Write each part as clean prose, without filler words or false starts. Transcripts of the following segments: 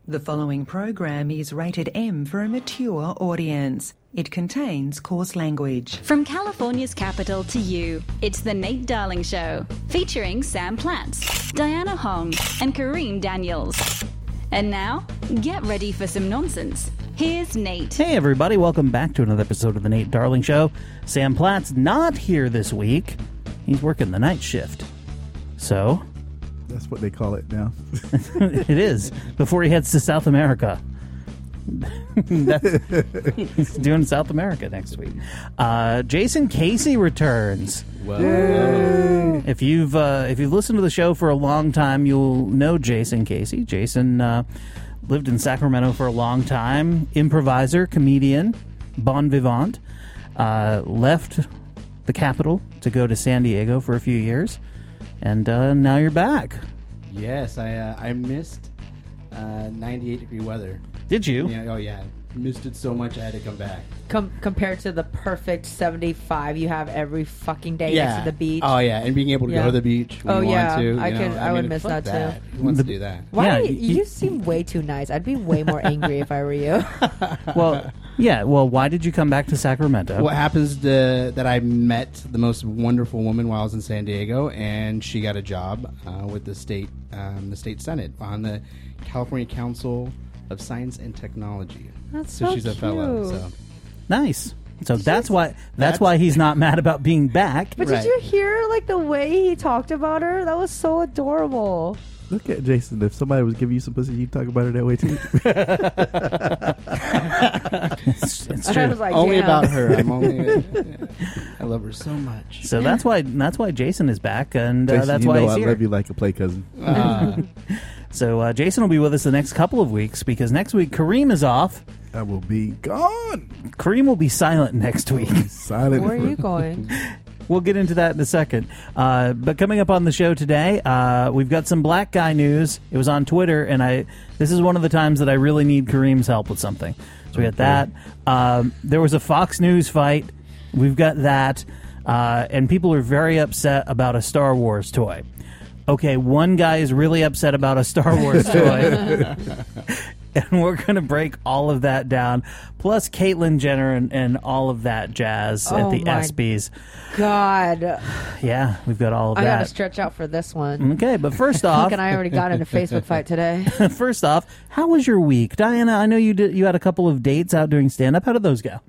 The following program is rated M for a mature audience. It contains coarse language. From California's capital to you, it's The Nate Darling Show, featuring Sam Platts, Diana Hong, and Kareem Daniels. And now, get ready for some nonsense. Here's Nate. Hey everybody, welcome back to another episode of The Nate Darling Show. Sam Platts not here this week. He's working the night shift. So... That's what they call it now. It is. Before he heads to South America. He's doing South America next week. Jason Casey returns. Whoa. If you've listened to the show for a long time, you'll know Jason Casey. Jason lived in Sacramento for a long time. Improviser, comedian, bon vivant. Left the capital to go to San Diego for a few years. And now you're back. Yes, I missed 98-degree weather. Did you? Yeah, oh, yeah. Missed it so much I had to come back. Compared to the perfect 75 you have every fucking day next to the beach. Oh, yeah. And being able to go to the beach when you want to. I would miss that too. Who wants to do that? Why? You seem way too nice. I'd be way more angry if I were you. Well, yeah. Well, why did you come back to Sacramento? What happens that I met the most wonderful woman while I was in San Diego, and she got a job with the state Senate on the California Council of Science and Technology. So she's a fellow. So. Nice. So that's why he's not mad about being back. But did you hear the way he talked about her? That was so adorable. Look at Jason. If somebody was giving you some pussy, you'd talk about her that way too. It's true. I was like, only damn. about her. I love her so much. So that's why Jason is back, and Jason, that's you why know he's I here. love you like a play cousin. So Jason will be with us the next couple of weeks because next week Kareem is off. I will be gone. Kareem will be silent next week. Silent. Where are you going? We'll get into that in a second. But coming up on the show today, we've got some black guy news. It was on Twitter, and this is one of the times that I really need Kareem's help with something. So we got that. There was a Fox News fight. We've got that. And people are very upset about a Star Wars toy. Okay, one guy is really upset about a Star Wars toy. And we're going to break all of that down. Plus Caitlyn Jenner and all of that jazz at the ESPYs. God. Yeah, we've got all of that. I got to stretch out for this one. Okay, but first off... Luke and I already got in a Facebook fight today. First off, how was your week? Diana, I know you had a couple of dates out doing stand-up. How did those go?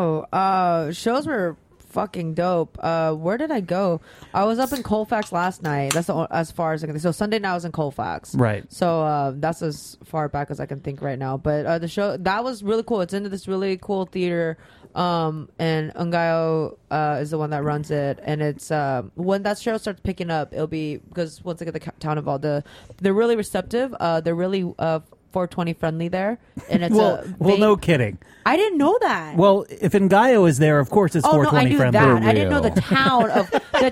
Shows were fucking dope. Where did I go? I was up in Colfax last night. That's as far as I can think. So Sunday night I was in Colfax. Right. So that's as far back as I can think right now. But the show, that was really cool. It's into this really cool theater. And Ungayo is the one that runs it. And it's when that show starts picking up, it'll be, because once I get the town involved, they're really receptive. They're really 420 friendly there, and it's well, no kidding. I didn't know that. Well, if Ungayo is there, of course it's 420 friendly. No, I knew that. I didn't know the town of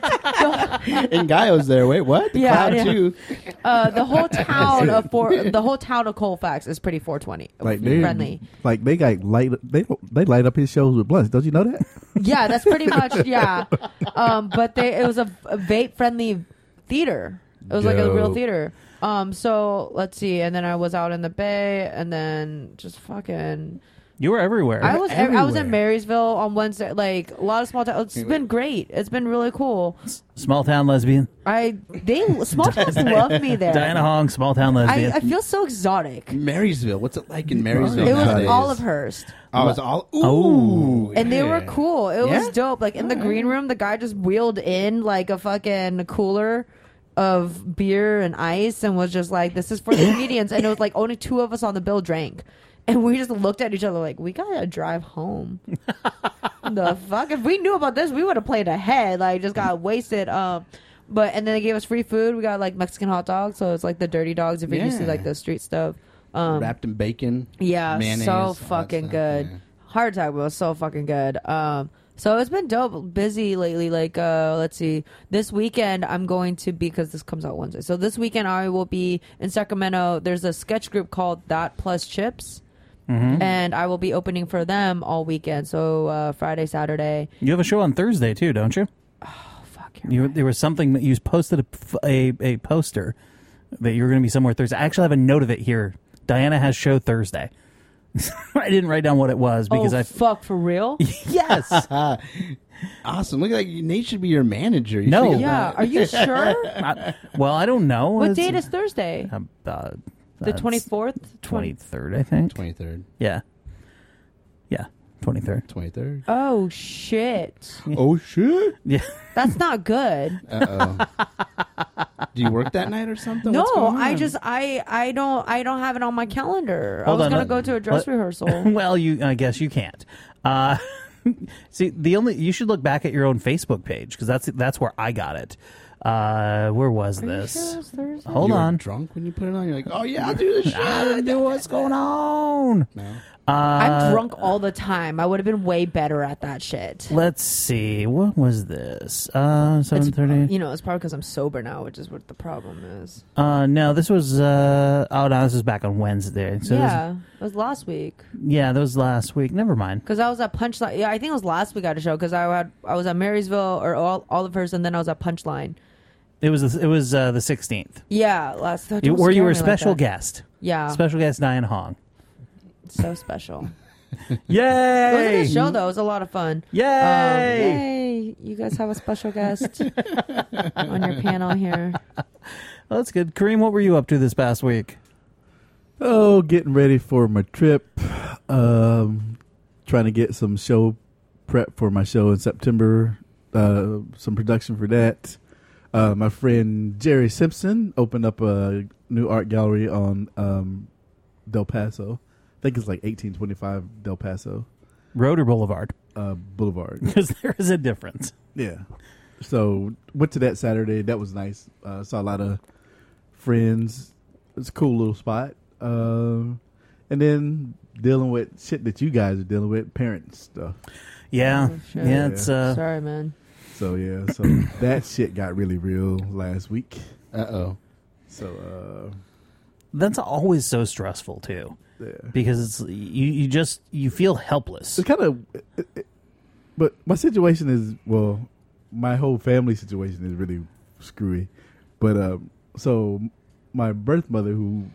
Ngayo's there. Wait, what? The Cloud too. The whole town of Colfax is pretty 420 friendly. Like they light up his shows with blunts. Don't you know that? Yeah, that's pretty much but it was a vape friendly theater. It was like a real theater. So let's see, and then I was out in the Bay, and then just fucking. You were everywhere. I was in Marysville on Wednesday. Like a lot of small towns. It's been great. It's been really cool. Small town lesbian. Small towns love me there. Diana Hong, small town lesbian. I feel so exotic. Marysville. What's it like in Marysville? It was Olivehurst. Oh, it's all. Ooh, and they were cool. It was dope. Like in the green room, the guy just wheeled in like a fucking cooler of beer and ice and was just like, this is for the comedians. And it was like only two of us on the bill drank, and we just looked at each other like, we gotta drive home. The fuck, if we knew about this, we would have played ahead. Like, just got wasted. And then they gave us free food. We got like Mexican hot dogs, so it's like the dirty dogs if you're used to like the street stuff, wrapped in bacon, mayonnaise, so fucking good. Hard attack was so fucking good. So it's been dope, busy lately. Like, let's see. This weekend I'm going to be, because this comes out Wednesday. So this weekend I will be in Sacramento. There's a sketch group called That Plus Chips. And I will be opening for them all weekend. So Friday, Saturday. You have a show on Thursday too, don't you? Oh, fuck. There was something that you posted a poster that you were going to be somewhere Thursday. I actually have a note of it here Diana has show Thursday. I didn't write down what it was because fuck, for real? Yes. Awesome. Look like Nate should be your manager. You No. should get Yeah, that. are you sure? Well, I don't know. What date is Thursday? The The 24th? 23rd, I think. 23rd. Yeah. Yeah, 23rd. 23rd. Oh, shit. Oh, shit. Yeah. That's not good. Uh-oh. Do you work that night or something? No, What's going on? I don't have it on my calendar. Hold I was on, gonna let- go to a dress let- rehearsal. Well, I guess you can't. See, you should look back at your own Facebook page because that's where I got it. Where was Are you this? sure it was Thursday? Hold You were on. drunk when you put it on? You're like, oh, yeah, I'll do the shit. I don't know what's going on. No. I'm drunk all the time. I would have been way better at that shit. Let's see. What was this? 7:30. You know, it's probably because I'm sober now, which is what the problem is. No, this was. No, this was back on Wednesday. So Yeah, it was last week. that was last week. Never mind. Because I was at Punchline. Yeah, I think it was last week I had a show because I was at Marysville or Oliver's, and then I was at Punchline. It was the 16th. Yeah, last. Don't Where you scare were a me like special that. guest. Yeah, Special guest Diana Hong. so special. Yay! It was a good show though. It was a lot of fun. Yay! Yay! You guys have a special guest on your panel here. Well, that's good. Kareem, what were you up to this past week? Oh, getting ready for my trip. Trying to get some show prep for my show in September. Some production for that. My friend Jerry Simpson opened up a new art gallery on Del Paso. I think it's like 1825 Del Paso Road or Boulevard? Boulevard. Because there is a difference. Yeah. So went to that Saturday. That was nice. Saw a lot of friends. It's a cool little spot. And then dealing with shit that you guys are dealing with, parent stuff. Yeah. Oh, shit. Yeah, it's Sorry, man. So yeah, so that shit got really real last week. Uh-oh. So that's always so stressful too. yeah. Because it's you feel helpless. It's kind of, but my situation is, well, my whole family situation is really screwy. But so my birth mother, who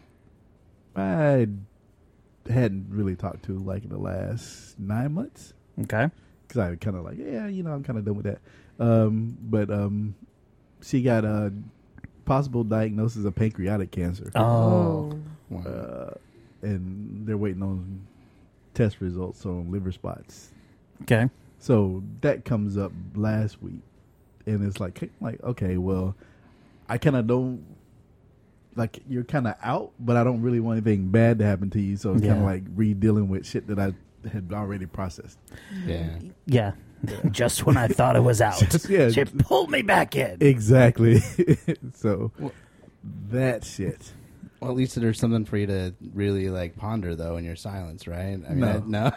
I hadn't really talked to like in the last 9 months, Okay. because I kind of like, yeah, I'm kind of done with that. But she got a possible diagnosis of pancreatic cancer. Oh. Wow. And they're waiting on test results on liver spots. Okay. So that comes up last week, and it's like okay, well, I kind of don't, like, you're kind of out, but I don't really want anything bad to happen to you. So it's kind Yeah. of like re-dealing with shit that I had already processed. Yeah. Yeah. Just when I thought it was out, Yeah. she pulled me back in. Exactly. So that shit. Well, at least there's something for you to really like ponder though in your silence, right? I mean, No.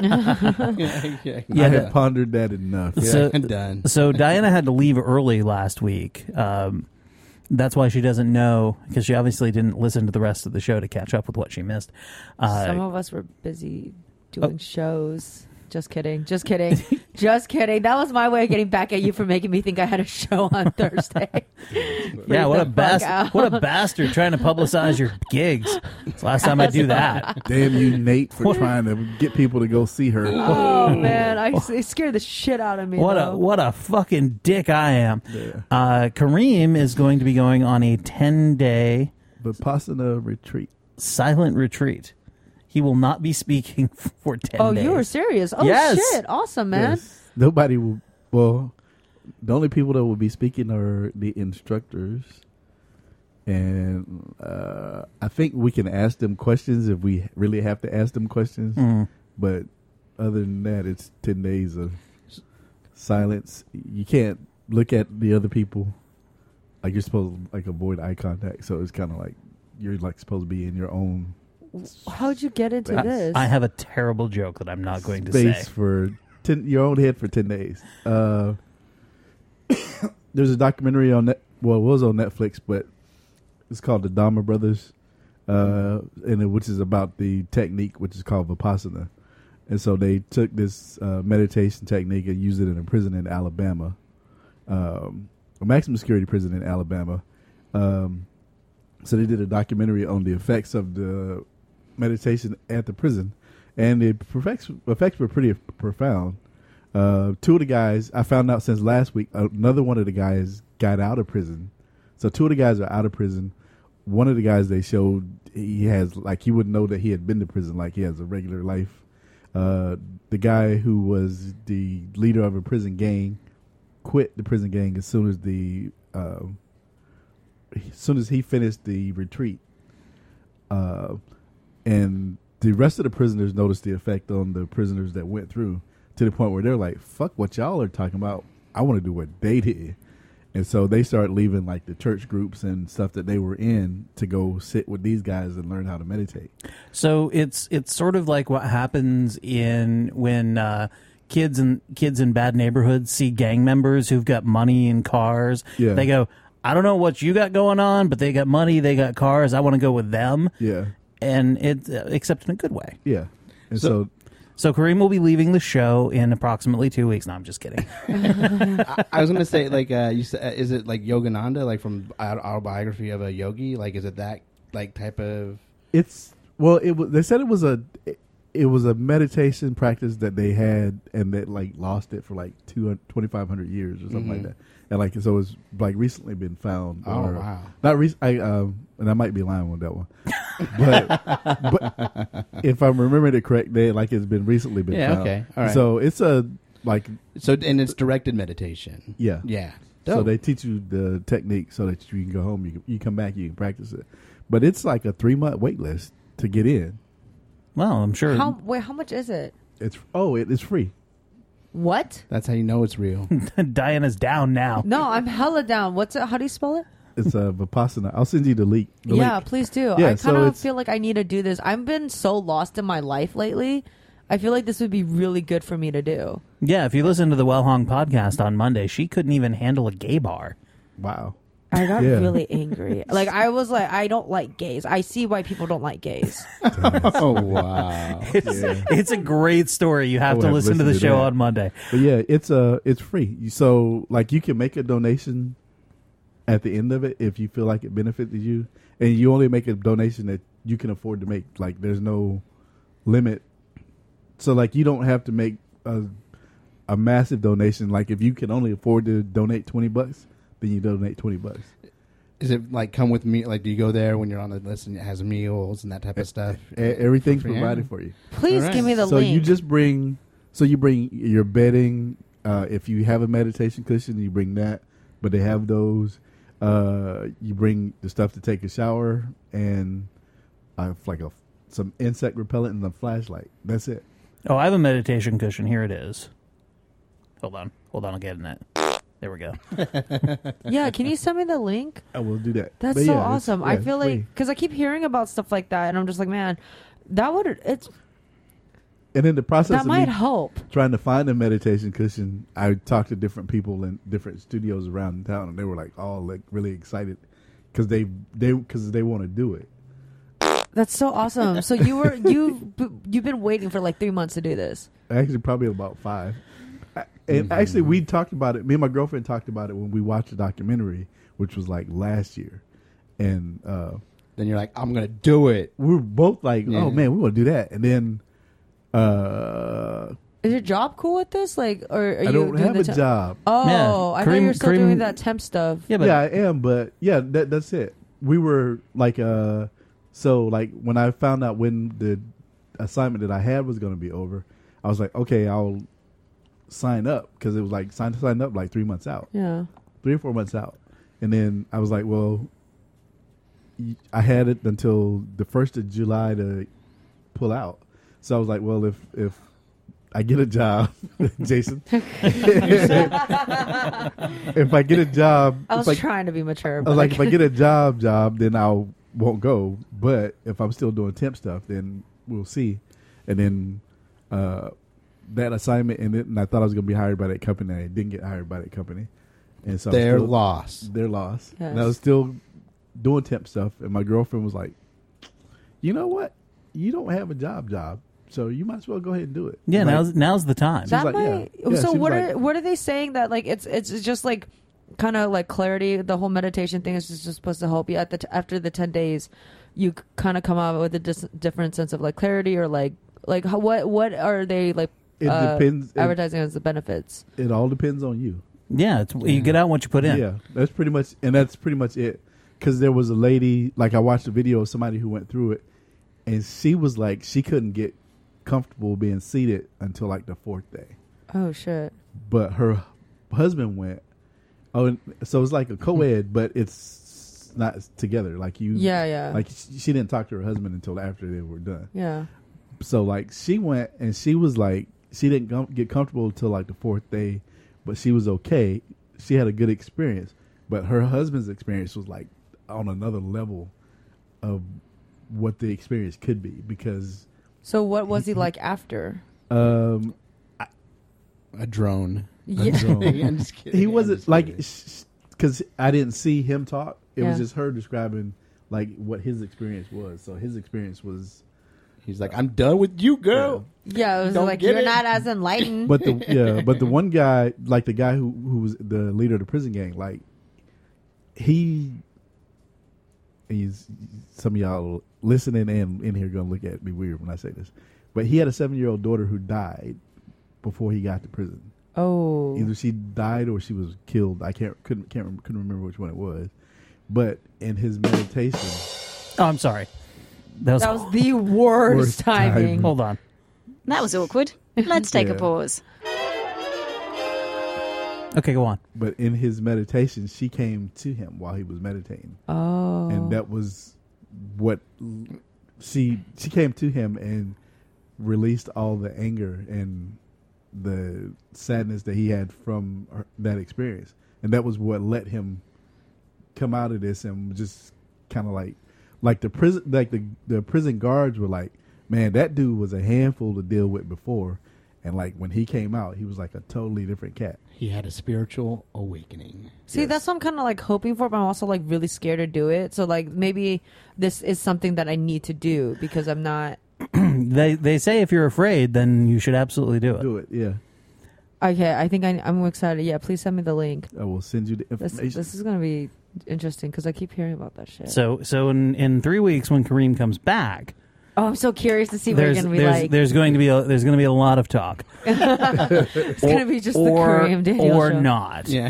yeah. I had pondered that enough. So- Done. So Diana had to leave early last week. That's why she doesn't know, because she obviously didn't listen to the rest of the show to catch up with what she missed. Some of us were busy doing shows. Just kidding. Just kidding. Just kidding. That was my way of getting back at you for making me think I had a show on Thursday. Yeah, what a Freak the fuck out. what a bastard trying to publicize your gigs. It's the last time I do that. Damn you, Nate, for trying to get people to go see her. Oh man, it scared the shit out of me. What a fucking dick I am. Yeah. Kareem is going to be going on a 10-day Vipassana retreat. silent retreat. He will not be speaking for 10 Oh, days. you were serious? Oh Yes. shit! Awesome, man. Yes. Nobody will. Well, the only people that will be speaking are the instructors, and I think we can ask them questions if we really have to ask them questions. Mm. But other than that, it's 10 days of silence. You can't look at the other people. Like, you're supposed to like avoid eye contact. So it's kind of like you're like supposed to be in your own How'd you get into this? I have a terrible joke that I'm not going to space say. for your own head for 10 days. There's a documentary on it was on Netflix, but it's called The Dharma Brothers, which is about the technique, which is called Vipassana. And so they took this meditation technique and used it in a prison in Alabama, a maximum security prison in Alabama. So they did a documentary on the effects of the meditation at the prison, and the effects were pretty profound. Two of the guys, I found out since last week, another one of the guys got out of prison. So two of the guys are out of prison. One of the guys they showed, he has, like, he wouldn't know that he had been to prison, like he has a regular life. The guy who was the leader of a prison gang quit the prison gang as soon as he finished the retreat. And the rest of the prisoners noticed the effect on the prisoners that went through, to the point where they're like, fuck what y'all are talking about. I want to do what they did. And so they started leaving like the church groups and stuff that they were in to go sit with these guys and learn how to meditate. So it's sort of like what happens when kids in bad neighborhoods see gang members who've got money and cars. Yeah. They go, I don't know what you got going on, but they got money, they got cars. I want to go with them. Yeah. And it except in a good way. Yeah. And so Kareem will be leaving the show in approximately 2 weeks. No, I'm just kidding. I was going to say, like, you said, is it like Yogananda, like from Autobiography of a Yogi? Like, is it that like type of? they said it was a meditation practice that they had, and that like lost it for like 2,500 years or something like that. And like, so it's like recently been found. Oh, wow. Not recent. And I might be lying on that one, but if I'm remembering it correct, it's been recently been found. Okay. All right. So it's and it's directed meditation. Yeah. Yeah. So Dope. they teach you the technique so that you can go home. You come back, you can practice it. But it's like a 3-month wait list to get in. Well, I'm sure. How much is it? It's free. What? That's how you know it's real. Diana's down now. No, I'm hella down. What's it? How do you spell it? It's a Vipassana. I'll send you the link. Yeah, please do. Yeah, I so kind of it's- feel like I need to do this. I've been so lost in my life lately. I feel like this would be really good for me to do. Yeah, if you listen to the Well Hong podcast on Monday, she couldn't even handle a gay bar. Wow. I got Yeah. really angry. Like, I was like, I don't like gays. I see why people don't like gays. Oh wow. It's a great story. You have I to would listen to the show that. on Monday. But yeah, it's free. So like you can make a donation at the end of it if you feel like it benefited you, and you only make a donation that you can afford to make. Like there's no limit. So like you don't have to make a massive donation. Like if you can only afford to donate $20, then you donate $20. Is it like come with me? Like, do you go there when you're on the list and it has meals and that type of stuff? Everything's For free, provided yeah. for you. Please All right. give me the So link. you just bring your bedding. If you have a meditation cushion, you bring that. But they have those. You bring the stuff to take a shower and some insect repellent and a flashlight. That's it. Oh, I have a meditation cushion. Here it is. Hold on, I'm getting it. There we go. Yeah, can you send me the link? I will do that. That's But so yeah, it's- awesome. yeah, I it's feel free. like, because I keep hearing about stuff like that, and I'm just like, man, it's And in the process that of might me help. trying to find a meditation cushion, I talked to different people in different studios around town, and they were like all like really excited because they want to do it. That's so awesome. So you've been waiting for like 3 months to do this. Actually, probably about 5. And actually, we talked about it. Me and my girlfriend talked about it when we watched the documentary, which was like last year. And Then you're like, I'm gonna do it. we were both like, Yeah. "Oh man, we want to do that." And then Is your job cool with this? Like, or are you I don't doing have the a temp- job. Oh, Yeah. I thought you were still Kareem- doing that temp stuff. Yeah, but Yeah, I am, but yeah, that's it. We were like, so like when I found out when the assignment that I had was going to be over, I was like, okay, I'll sign up, because it was like sign up like 3 months out, Yeah. 3 or 4 months out, and then I was like, well, I had it until the 1st of July to pull out. So I was like, well, if I get a job, Jason, if I get a job, I was if trying to be mature. I But was like, if I get a job, then I won't go. But if I'm still doing temp stuff, then we'll see. And then that assignment ended, and I thought I was going to be hired by that company. And I didn't get hired by that company, and so They're lost. They're lost. Yes. And I was still doing temp stuff, and my girlfriend was like, "You know what? You don't have a job, so you might as well go ahead and do it." yeah, Like, now's the time. that like, might. yeah. Yeah, So she was what like- are they saying that like it's just like kind of like clarity. The whole meditation thing is just supposed to help you after the 10 days. You kind of come out with a different sense of like clarity, or like what are they like? It depends. Advertising as the benefits. It all depends on you. Yeah, you get out what you put in. Yeah, that's pretty much it. Because there was a lady, like I watched a video of somebody who went through it, and she was like, she couldn't get comfortable being seated until like the 4th day. Oh shit! But her husband went. Oh, so it's like a co-ed, but it's not together. Like you, yeah. Like she didn't talk to her husband until after they were done. Yeah. So like she went, and she was like, she didn't get comfortable until like the 4th day, but she was okay. She had a good experience, but her husband's experience was like on another level of what the experience could be. Because so what was he like after? A drone. Yeah. I'm just kidding. He wasn't like, because I didn't see him talk. It was just her describing like what his experience was. So his experience was, he's like, I'm done with you, girl. Yeah, it was Don't like, get you're it. not as enlightened. but the one guy, like the guy who was the leader of the prison gang, like he's some of y'all listening and in here gonna look at me weird when I say this, but he had a 7-year-old daughter who died before he got to prison. Oh, Either she died or she was killed. I couldn't remember which one it was. But in his meditation, Oh, I'm sorry. That was the worst Worst timing. timing. hold on. That was awkward. Let's take a Yeah. pause. Okay, go on. but in his meditation, she came to him while he was meditating, Oh, and that was what she came to him and released all the anger and the sadness that he had from that experience, and that was what let him come out of this and just kind of like the prison, like the prison guards were like, man, that dude was a handful to deal with before, and like when he came out, he was like a totally different cat. He had a spiritual awakening. see, that's what I'm kind of like hoping for, but I'm also like really scared to do it. So like maybe this is something that I need to do because I'm not. They say if you're afraid, then you should absolutely do it. Do it, yeah. Okay, I think I'm excited. Yeah, please send me the link. I will send you the This information. is gonna be interesting because I keep hearing about that shit. So in 3 weeks when Kareem comes back, Oh, I'm so curious to see what you're there's gonna be like. there's going to be a lot of talk. It's gonna be just the Kareem Daniel or show. not. Yeah.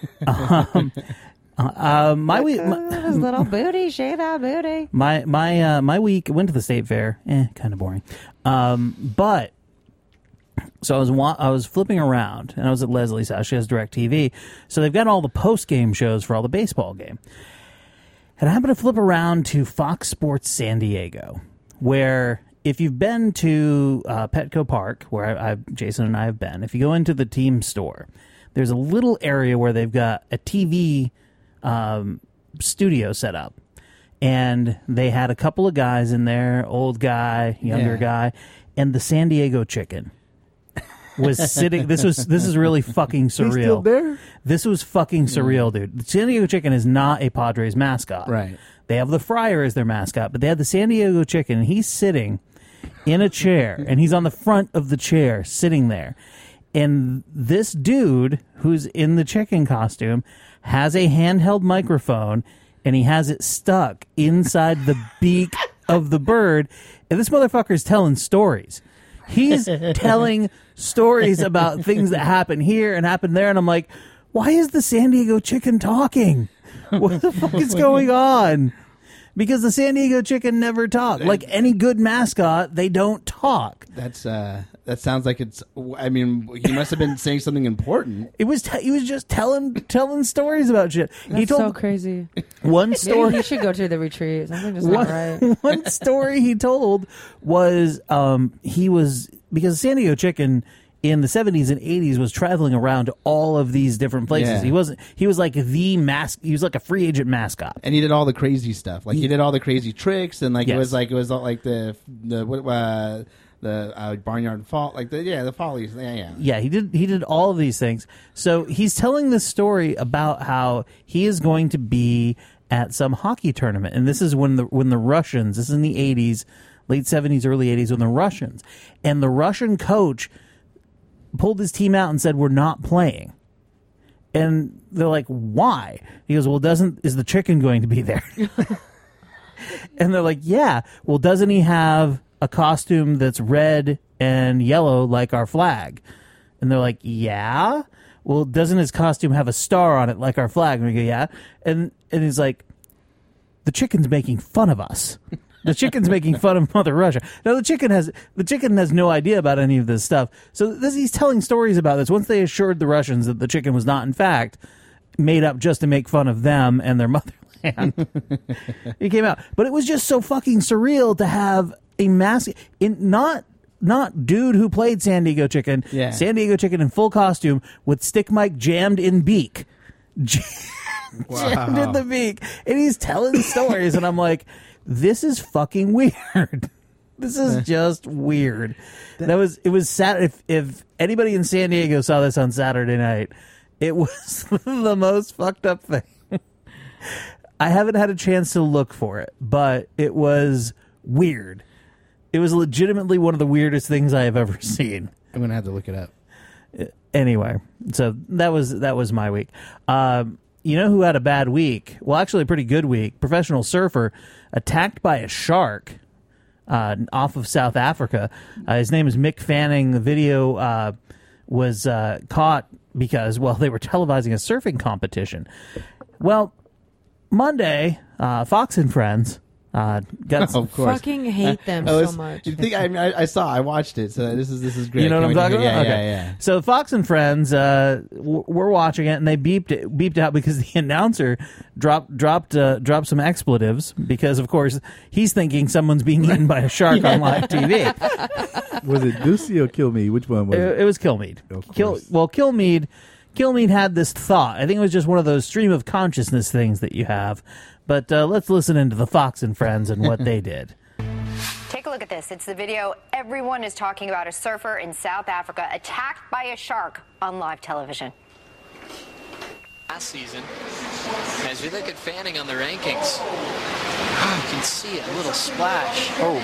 My week. His little booty, shake that booty. My week went to the state fair. Kind of boring. But so I was flipping around and I was at Leslie's house. She has DirecTV, so they've got all the post game shows for all the baseball game. And I happened to flip around to Fox Sports San Diego, where if you've been to Petco Park, where Jason and I have been, if you go into the team store, there's a little area where they've got a TV studio set up. And they had a couple of guys in there, old guy, younger guy, and the San Diego Chicken was sitting. This is really fucking surreal. He's still there? This was fucking surreal, dude. The San Diego Chicken is not a Padres mascot. Right. They have the Friar as their mascot, but they had the San Diego Chicken, and he's sitting in a chair, and he's on the front of the chair sitting there. And this dude, who's in the chicken costume, has a handheld microphone, and he has it stuck inside the beak of the bird, and this motherfucker's telling stories. He's telling stories about things that happen here and happen there, and I'm like, why is the San Diego Chicken talking? What the fuck is going on? Because the San Diego Chicken never talk. Like any good mascot, they don't talk. That sounds like it's. I mean, he must have been saying something important. He was just telling stories about shit. That's He told so crazy. one Maybe story. he should go to the retreat. Something just not right. One story he told was he was, because San Diego Chicken in the 70s and 80s was traveling around to all of these different places. Yeah. He was like he was like a free agent mascot. And he did all the crazy stuff. Like he did all the crazy tricks, and like Yes. it was all like the barnyard fall, like the follies. Yeah. Yeah, he did all of these things. So he's telling this story about how he is going to be at some hockey tournament, and this is when the Russians. This is in the 80s, late 70s, early 80s, when the Russian coach pulled his team out and said, "We're not playing." And they're like, why? He goes, well, is the chicken going to be there? And they're like, yeah. Well, doesn't he have a costume that's red and yellow like our flag? And they're like, yeah. Well, doesn't his costume have a star on it like our flag? And we go, yeah. And he's like, the chicken's making fun of us. The chicken's making fun of Mother Russia. Now the chicken has no idea about any of this stuff. So he's telling stories about this. Once they assured the Russians that the chicken was not, in fact, made up just to make fun of them and their motherland, he came out. But it was just so fucking surreal to have a massive, not dude who played San Diego Chicken, San Diego Chicken in full costume with stick mic jammed in beak. Jammed in the beak. And he's telling stories, and I'm like, this is fucking weird. This is just weird. It was sad. If anybody in San Diego saw this on Saturday night, it was the most fucked up thing. I haven't had a chance to look for it, but it was weird. It was legitimately one of the weirdest things I have ever seen. I'm gonna have to look it up. Anyway, so that was my week. You know who had a bad week? Well, actually a pretty good week. Professional surfer attacked by a shark off of South Africa. His name is Mick Fanning. The video was caught because, well, they were televising a surfing competition. Well, Monday, Fox and Friends got some, of course. Fucking hate them so much. You think I watched it, so this is great. You know what I'm talking about? Yeah. So Fox and Friends were watching it, and they beeped out because the announcer dropped some expletives because, of course, he's thinking someone's being eaten by a shark on live TV. Was it Ducey or Kilmeade? Which one was it? It was Kilmeade. Kilmeade had this thought. I think it was just one of those stream of consciousness things that you have. But let's listen into the Fox and Friends and what they did. Take a look at this. It's the video everyone is talking about. A surfer in South Africa attacked by a shark on live television. Last season, as we look at Fanning on the rankings, you can see a little splash. Oh.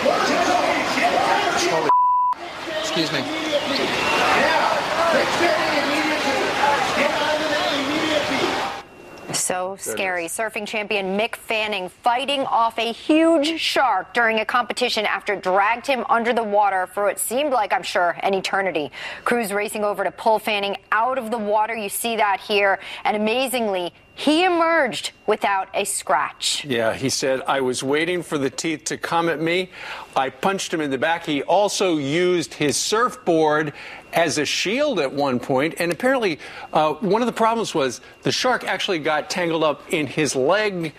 Excuse me. So scary. Surfing champion Mick Fanning fighting off a huge shark during a competition after it dragged him under the water for what seemed like, I'm sure, an eternity. Crews racing over to pull Fanning out of the water. You see that here. And amazingly, he emerged without a scratch. Yeah, he said, I was waiting for the teeth to come at me. I punched him in the back. He also used his surfboard as a shield at one point. And apparently, one of the problems was the shark actually got tangled up in his leg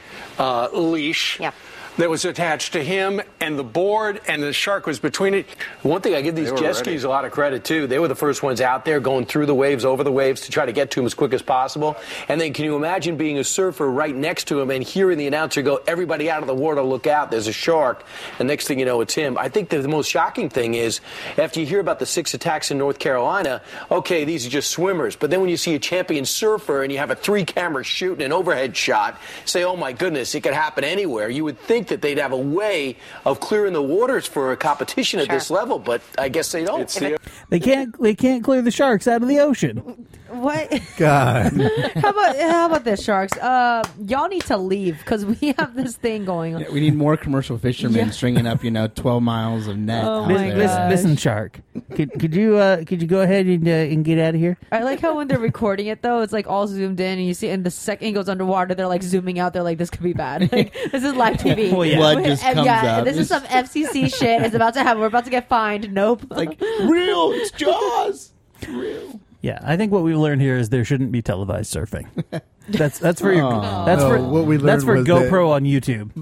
leash. Yep. That was attached to him and the board, and the shark was between it. One thing I give these jet skis a lot of credit, too. They were the first ones out there going through the waves, over the waves, to try to get to him as quick as possible. And then can you imagine being a surfer right next to him and hearing the announcer go, everybody out of the water, look out, there's a shark. And next thing you know, it's him. I think the most shocking thing is, after you hear about the 6 attacks in North Carolina, okay, these are just swimmers. But then when you see a champion surfer and you have a 3-camera shoot and an overhead shot, say, oh, my goodness, it could happen anywhere. You would think that they'd have a way of clearing the waters for a competition at this level, but I guess they don't. They can't clear the sharks out of the ocean. What? God. How about this, sharks? Y'all need to leave because we have this thing going on. Yeah, we need more commercial fishermen stringing up, 12 miles of net. Oh my gosh. Listen, shark. Could you go ahead and get out of here? I like how when they're recording it though, it's like all zoomed in, and you see, and the second he goes underwater, they're like zooming out. They're like, this could be bad. Like, this is live TV. Well, yeah. Blood just comes out. This is some FCC shit. It's about to happen. We're about to get fined. Nope. Like real. It's Jaws. Real. Yeah, I think what we learned here is there shouldn't be televised surfing. That's for what we learned. That's for GoPro on YouTube.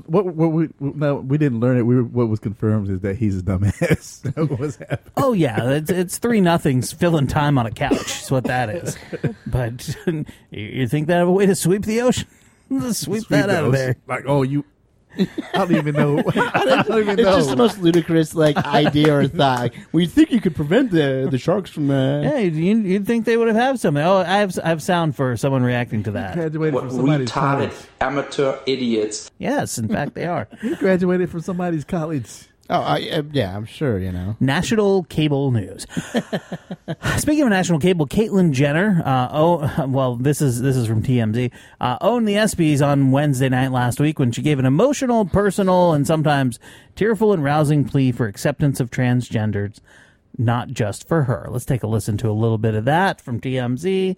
We didn't learn it. What was confirmed is that he's a dumbass. That was happening. Oh yeah, it's 3-0 filling time on a couch. Is what that is. But you think that have a way to sweep the ocean? Sweep that out of there. Like, oh, you. I don't even know. I don't even know. It's just the most ludicrous idea or thought. Like, well, you think you could prevent the sharks from? Yeah, you'd think they would have something. Oh, I have sound for someone reacting to that. Graduated from somebody's college. Amateur idiots. Yes, in fact, they are. He graduated from somebody's college. Oh, yeah, I'm sure, National cable news. Speaking of national cable, Caitlyn Jenner, this is from TMZ, owned the ESPYs on Wednesday night last week when she gave an emotional, personal, and sometimes tearful and rousing plea for acceptance of transgenders, not just for her. Let's take a listen to a little bit of that from TMZ.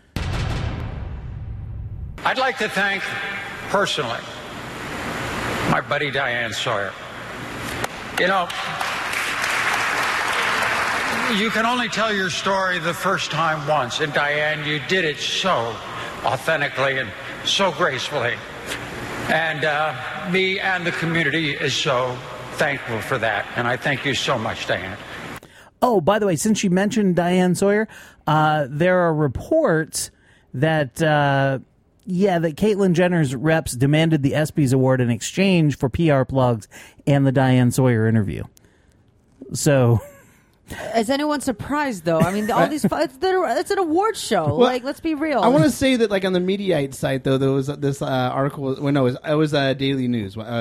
I'd like to thank, personally, my buddy Diane Sawyer. You can only tell your story the first time once, and Diane, you did it so authentically and so gracefully. And me and the community is so thankful for that, and I thank you so much, Diane. Oh, by the way, since you mentioned Diane Sawyer, there are reports that that Caitlyn Jenner's reps demanded the ESPYs award in exchange for PR plugs and the Diane Sawyer interview. So, is anyone surprised though? I mean, all these it's an award show. Well, let's be real. I want to say that, on the Mediaite site, though, there was this article. Well, no, it was Daily News. What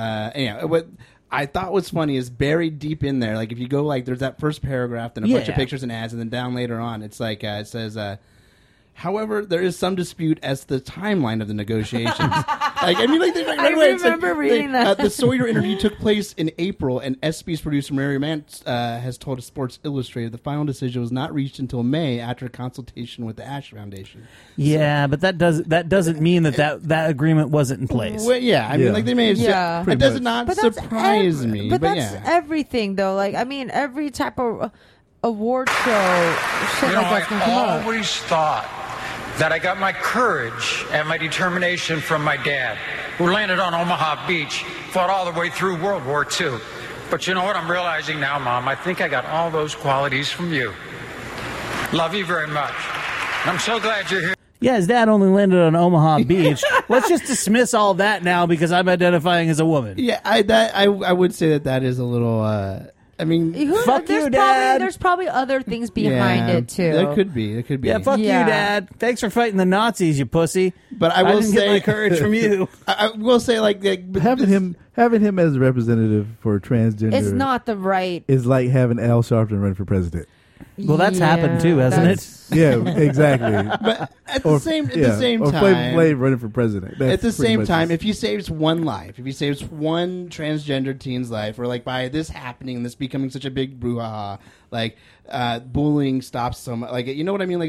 I thought was funny is buried deep in there. If you go, there's that first paragraph, then a bunch of pictures and ads, and then down later on, it's it says. However, there is some dispute as to the timeline of the negotiations. I remember reading that. The Sawyer interview took place in April, and ESPY's producer Mary Mance has told Sports Illustrated the final decision was not reached until May after a consultation with the Ash Foundation. Yeah, but that doesn't mean that agreement wasn't in place. Well, yeah, I mean, they may have. Yeah, it does not surprise me. But that's everything, though. Every type of award show, shit like that's gonna come up. I always thought that I got my courage and my determination from my dad, who landed on Omaha Beach, fought all the way through World War II. But you know what I'm realizing now, Mom? I think I got all those qualities from you. Love you very much. And I'm so glad you're here. Yeah, his dad only landed on Omaha Beach. Let's just dismiss all that now because I'm identifying as a woman. Yeah, I would say that is a little... fuck you, Dad. There's probably other things behind it too. There could be. Yeah, fuck you, Dad. Thanks for fighting the Nazis, you pussy. But I will didn't say, get my courage from you. I will say, having him as a representative for transgender, it's not the right. Is like having Al Sharpton run for president. Well, that's happened too, hasn't it? Yeah, exactly. But at the same time, or Flav running for president. At the same time, if he saves one life, if he saves one transgender teen's life, or by this happening, this becoming such a big brouhaha, bullying stops so much. You know what I mean?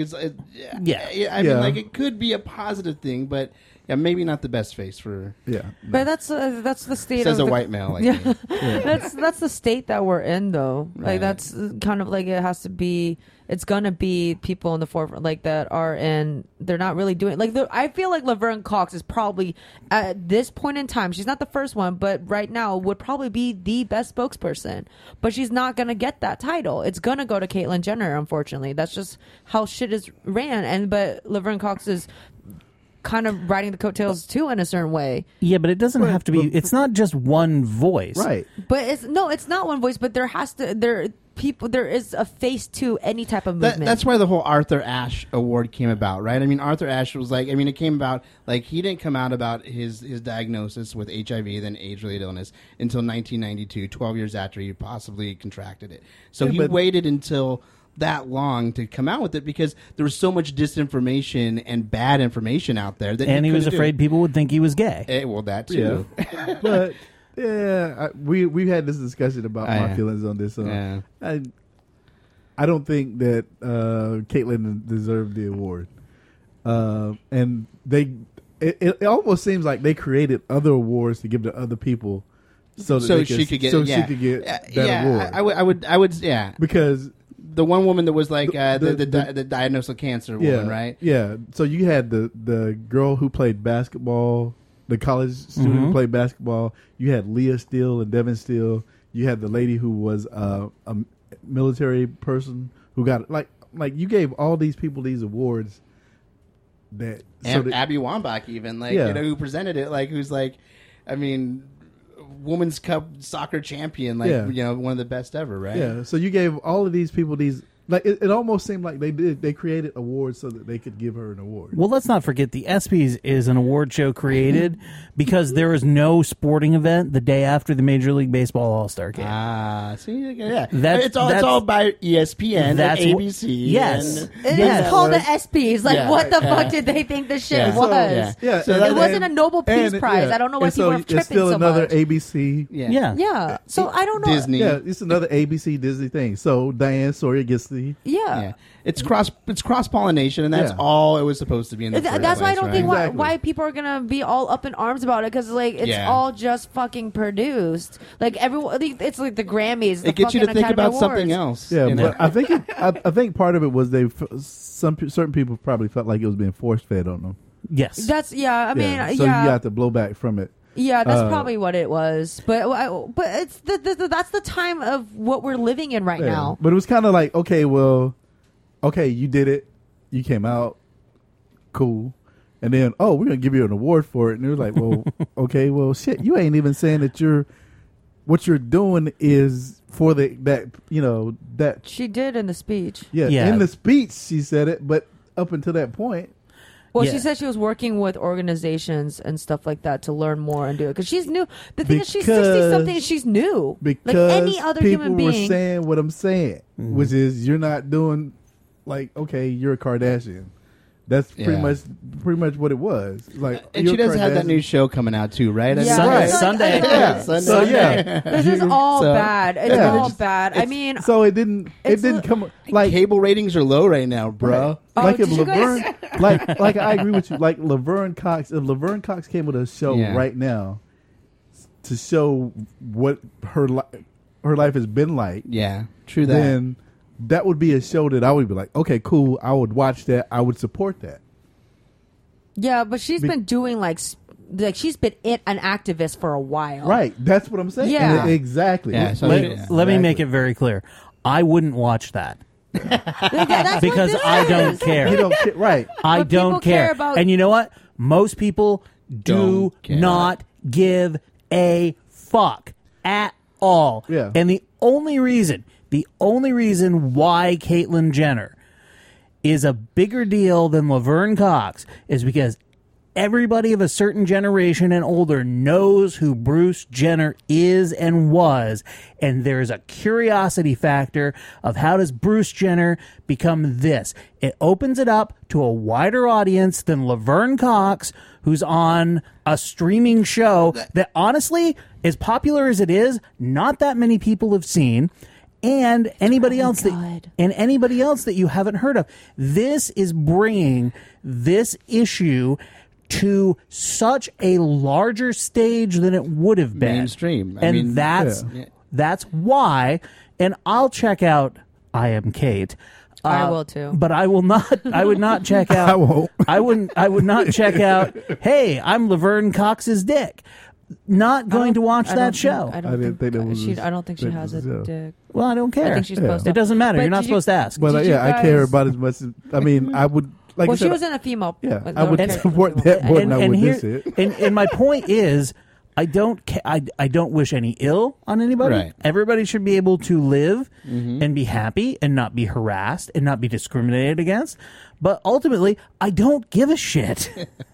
It could be a positive thing, but. Yeah, maybe not the best face for. Yeah, but that's the state. Says of a white male. That's the state that we're in, though. Right. That's kind of it has to be. It's gonna be people in the forefront that are in. They're not really doing I feel like Laverne Cox is probably at this point in time. She's not the first one, but right now would probably be the best spokesperson. But she's not gonna get that title. It's gonna go to Caitlyn Jenner. Unfortunately, that's just how shit is ran. But Laverne Cox is kind of riding the coattails too in a certain way. Yeah, but it doesn't have to be. It's not just one voice, right? But it's not one voice. But there is a face to any type of movement. That's why the whole Arthur Ashe Award came about, right? I mean, Arthur Ashe was it came about he didn't come out about his diagnosis with HIV, then AIDS-related illness, until 1992, 12 years after he possibly contracted it. So he waited until that long to come out with it because there was so much disinformation and bad information out there that he was afraid people would think he was gay. Well, that too. Yeah. But we've had this discussion about my feelings on this. I don't think that Caitlyn deserved the award, and it almost seems like they created other awards to give to other people so she could get that award. I would because. The one woman that was the diagnosed with cancer woman, right? Yeah. So you had the girl who played basketball, the college student who played basketball. You had Leah Steele and Devin Steele. You had the lady who was a military person who got you gave all these people these awards. Abby Wambach even who presented it who's Women's Cup soccer champion, one of the best ever, right? Yeah. So you gave all of these people these Like it almost seemed like they created awards so that they could give her an award. Well, let's not forget the ESPYs is an award show created because there was no sporting event the day after the Major League Baseball All-Star game. See, yeah, That's it's all by ESPN and ABC. Yes, It's called the ESPYs. Like, what the fuck did they think this shit was? So it wasn't a Nobel Peace Prize. I don't know why people are tripping it's still so another much. ABC. Yeah. So I don't know. Disney. Yeah, it's another ABC Disney thing. So Diane Sawyer gets the It's cross pollination, and that's all it was supposed to be. In the first that's why I place, don't think why people are gonna be all up in arms about it, because like it's all just fucking produced. Like everyone, it's like the Grammys. It gets you to think about something else. Yeah, but I think I think part of it was certain people probably felt like it was being force fed on them. Yes, that's I mean, so you got to blow back from it. Yeah, that's probably what it was. But it's that's the time of what we're living in right now. But it was kind of like, okay, you did it, you came out, cool, and then we're gonna give you an award for it, and it was like, well, okay, well, shit, you ain't even saying that what you're doing is for that she did in the speech. Yeah, in the speech she said it, but up until that point. Well, she said she was working with organizations and stuff like that to learn more and do it because she's new. The thing is, she's 60-something and she's new. Because like any other human being. People were saying what I'm saying, which is you're not doing like, okay, you're a Kardashian. That's pretty much what it was. Like, and she does have that new show coming out too, right? Sunday. Sunday. This is all bad. It's all bad. I mean, so it didn't come like cable ratings are low right now, bro. Like if Laverne, like I agree with you. Like Laverne Cox, if Laverne Cox came with a show right now to show what her life has been like, true that. Then that would be a show that I would be like, okay, cool. I would watch that. I would support that. Yeah, but she's been doing like she's been an activist for a while. Right. That's what I'm saying. Yeah, exactly. Yeah, so let me make it very clear. I wouldn't watch that. Because I don't care. You don't care. Right. I don't care. And you know what? Most people do not give a fuck at all. Yeah. And the only reason why Caitlyn Jenner is a bigger deal than Laverne Cox is because everybody of a certain generation and older knows who Bruce Jenner is and was, and there's a curiosity factor of how does Bruce Jenner become this. It opens it up to a wider audience than Laverne Cox, who's on a streaming show that honestly, as popular as it is, not that many people have seen. And anybody else that you haven't heard of. This is bringing this issue to such a larger stage than it would have been. Mainstream. That's why. And I'll check out I Am Kate. I will too. But I will not. I would not check out. I won't. I would not check out. Hey, I'm Laverne Cox's dick. Not going to watch that show. I don't think she has a dick. Well, I don't care. I think she's supposed to. It doesn't matter. You're not supposed to ask. But I care about as much as I mean. I would. Like well, I said, she was in a female. Yeah, I would support that more than I would this it. And my point is, I don't wish any ill on anybody. Right. Everybody should be able to live and be happy and not be harassed and not be discriminated against. But ultimately, I don't give a shit.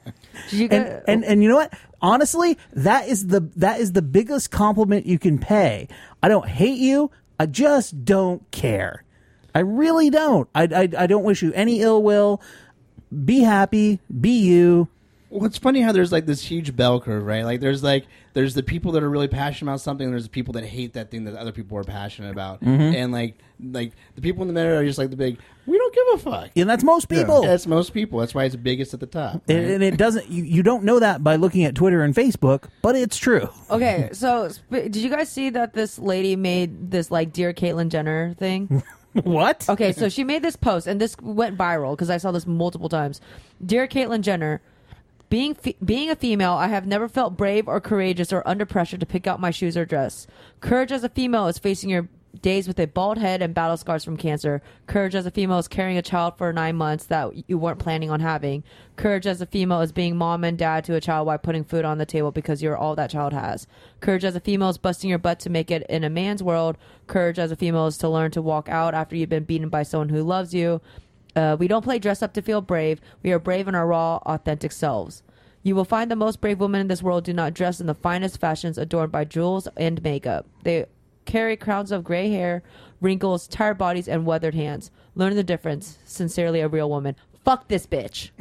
And you know what? Honestly, that is the biggest compliment you can pay. I don't hate you. I just don't care. I really don't. I don't wish you any ill will. Be happy. Be you. Well, it's funny how there's like this huge bell curve, right? Like there's the people that are really passionate about something, and there's the people that hate that thing that other people are passionate about, and like the people in the middle are just like the big. We don't give a fuck. And that's most people. Yeah, that's most people. That's why it's biggest at the top. Right? And it doesn't. You don't know that by looking at Twitter and Facebook, but it's true. Okay, so did you guys see that this lady made this like Dear Caitlyn Jenner thing? What? Okay, so she made this post, and this went viral because I saw this multiple times. Dear Caitlyn Jenner. Being a female, I have never felt brave or courageous or under pressure to pick out my shoes or dress. Courage as a female is facing your days with a bald head and battle scars from cancer. Courage as a female is carrying a child for 9 months that you weren't planning on having. Courage as a female is being mom and dad to a child while putting food on the table because you're all that child has. Courage as a female is busting your butt to make it in a man's world. Courage as a female is to learn to walk out after you've been beaten by someone who loves you. We don't play dress up to feel brave. We are brave in our raw, authentic selves. You will find the most brave women in this world do not dress in the finest fashions adorned by jewels and makeup. They carry crowns of gray hair, wrinkles, tired bodies, and weathered hands. Learn the difference. Sincerely, a real woman. Fuck this bitch.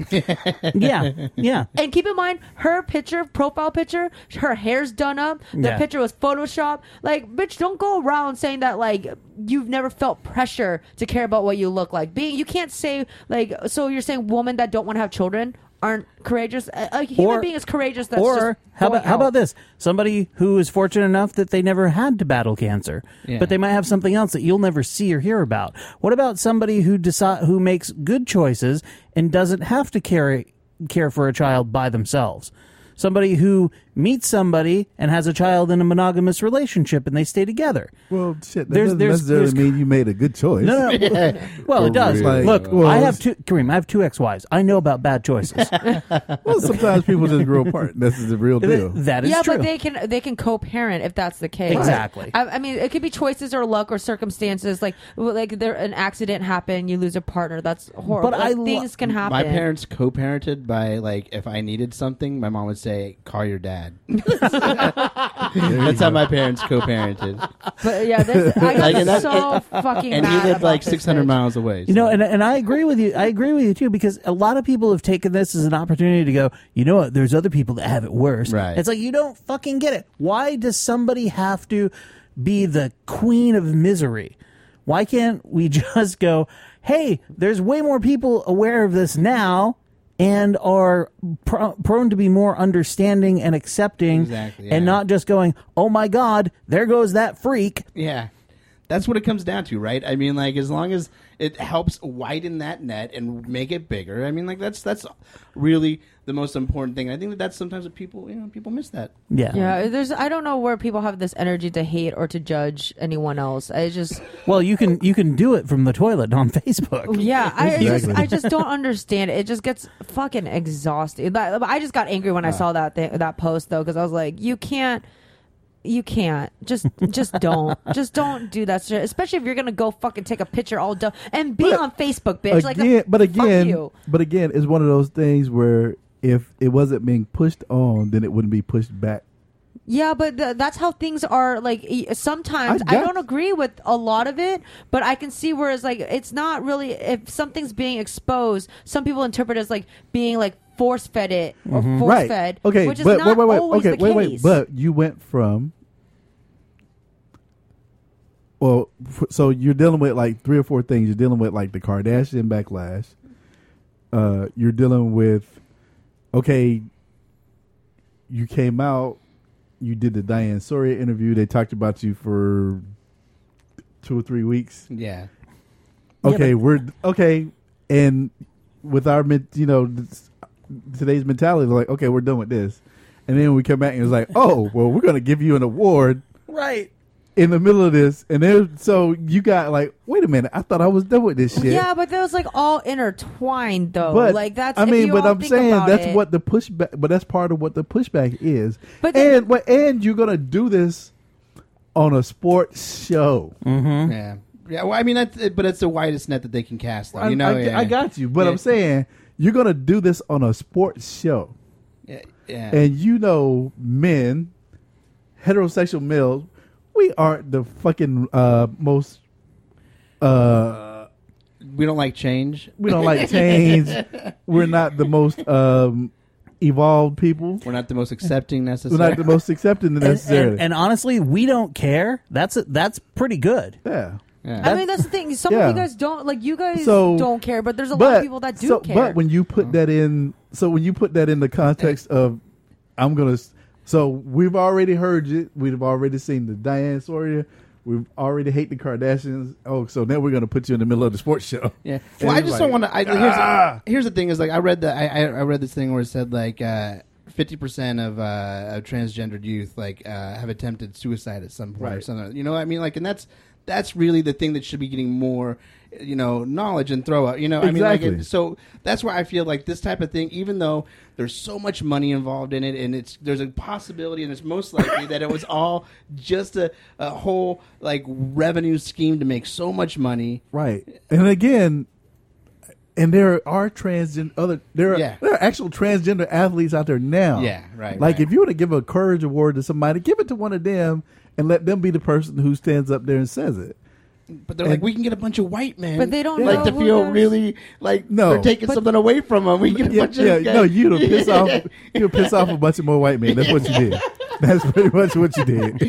Yeah. And keep in mind, her profile picture, her hair's done up. The picture was Photoshopped. Like, bitch, don't go around saying that, like, you've never felt pressure to care about what you look like. You can't say, like, so you're saying women that don't want to have children aren't courageous. A human being is courageous. That's or just how about this? Somebody who is fortunate enough that they never had to battle cancer, but they might have something else that you'll never see or hear about. What about somebody who makes good choices and doesn't have to care for a child by themselves? Somebody who meets somebody and has a child in a monogamous relationship and they stay together. Well, shit, that doesn't necessarily mean you made a good choice. No. Well, it does. Like, look, I have two ex-wives. I know about bad choices. Well, sometimes people just grow apart. This is the real deal. That is true. But they can co-parent if that's the case. Exactly. I mean, it could be choices or luck or circumstances. Like an accident happened, you lose a partner. That's horrible. But things can happen. My parents co-parented by, like, if I needed something, my mom would say, "Call your dad." That's how my parents co-parented. But yeah, I got so fucking and mad he lived about like this 600 bitch. miles away. You know, and I agree with you. I agree with you too, because a lot of people have taken this as an opportunity to go, you know what, there's other people that have it worse. Right. It's like, you don't fucking get it. Why does somebody have to be the queen of misery? Why can't we just go, hey, there's way more people aware of this now and are prone to be more understanding and accepting, Exactly, and not just going, oh my God, there goes that freak. Yeah. That's what it comes down to, right? I mean, like, as long as it helps widen that net and make it bigger, I mean, like, that's really the most important thing. I think that's sometimes what people miss that. Yeah. I don't know where people have this energy to hate or to judge anyone else. Well, you can do it from the toilet on Facebook. Yeah, I just don't understand it. It just gets fucking exhausting. I just got angry when I saw that post though, because I was like, you can't just don't do that shit, especially if you're gonna go fucking take a picture all done and be on Facebook, bitch. But again, it's one of those things where if it wasn't being pushed on, then it wouldn't be pushed back. Yeah, but that's how things are. Like, sometimes I don't agree with a lot of it, but I can see where it's like, it's not really, if something's being exposed, some people interpret it as like being like force-fed it or force-fed, okay, which is not always the case. But you went from, well, so you're dealing with like 3 or 4 things. You're dealing with like the Kardashian backlash. You're dealing with, okay, you came out, you did the Diane Sawyer interview. They talked about you for 2 or 3 weeks. Yeah. Okay, and with our, today's mentality, like, okay, we're done with this, and then we come back and it's like, oh, well, we're going to give you an award, right, in the middle of this, and then so you got like, wait a minute, I thought I was done with this shit. Yeah, but that was like all intertwined though. But like that's. I mean, but I'm saying that's it. what the pushback. But that's part of what the pushback is. But and you're gonna do this on a sports show. Mm-hmm. Yeah. Yeah. Well, I mean, but it's the widest net that they can cast. Though, I got you, but I'm saying you're gonna do this on a sports show. Yeah. And men, heterosexual males, we aren't the fucking most. We don't like change. We don't like change. We're not the most evolved people. We're not the most accepting necessarily. We're not the most accepting necessarily. And honestly, we don't care. That's pretty good. Yeah. I mean, that's the thing. Some of you guys don't like. You guys don't care, but there's a lot of people that do care. But when you put that in, the context of, I'm gonna. So we've already heard it. We've already seen the Diane Sawyer. We've already hate the Kardashians. Oh, so now we're going to put you in the middle of the sports show. Yeah. Well, I just don't want to. Here's the thing: is like I read this thing where it said like 50% of transgendered youth have attempted suicide at some point or something. You know what I mean? And that's really the thing that should be getting more, knowledge and throw out. Exactly. So that's why I feel like this type of thing, even though there's so much money involved in it, and there's a possibility, and it's most likely that it was all just a whole revenue scheme to make so much money. Right. And again, and there are actual transgender athletes out there now. Yeah, right. If you want to give a courage award to somebody, give it to one of them and let them be the person who stands up there and says it. But they're we can get a bunch of white men, but they don't know to feel really they're taking something away from them. We get a bunch of guys. you'd piss off a bunch of more white men. That's what you did. That's pretty much what you did.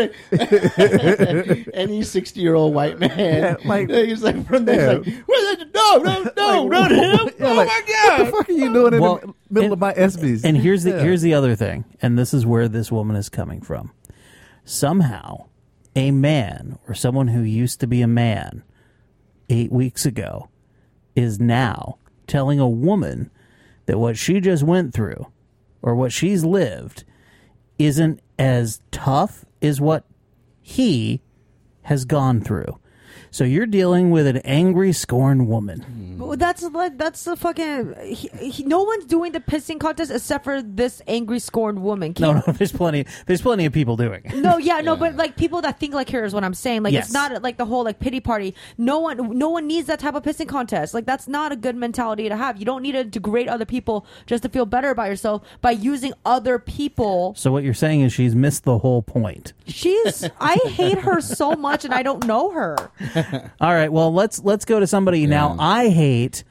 Any 60-year-old white man, he's from there, no, not him. Oh my God, what the fuck are you doing in the middle of my ESPYs? And here's the other thing, and this is where this woman is coming from. Somehow, a man or someone who used to be a man 8 weeks ago is now telling a woman that what she just went through or what she's lived isn't as tough as what he has gone through. So you're dealing with an angry, scorned woman. That's the fucking. No one's doing the pissing contest except for this angry, scorned woman. No, there's plenty of people doing it. No, but people that think like her is what I'm saying. Yes. It's not the whole pity party. No one needs that type of pissing contest. That's not a good mentality to have. You don't need to degrade other people just to feel better about yourself by using other people. So what you're saying is she's missed the whole point. I hate her so much, and I don't know her. All right, well, let's go to somebody now I hate.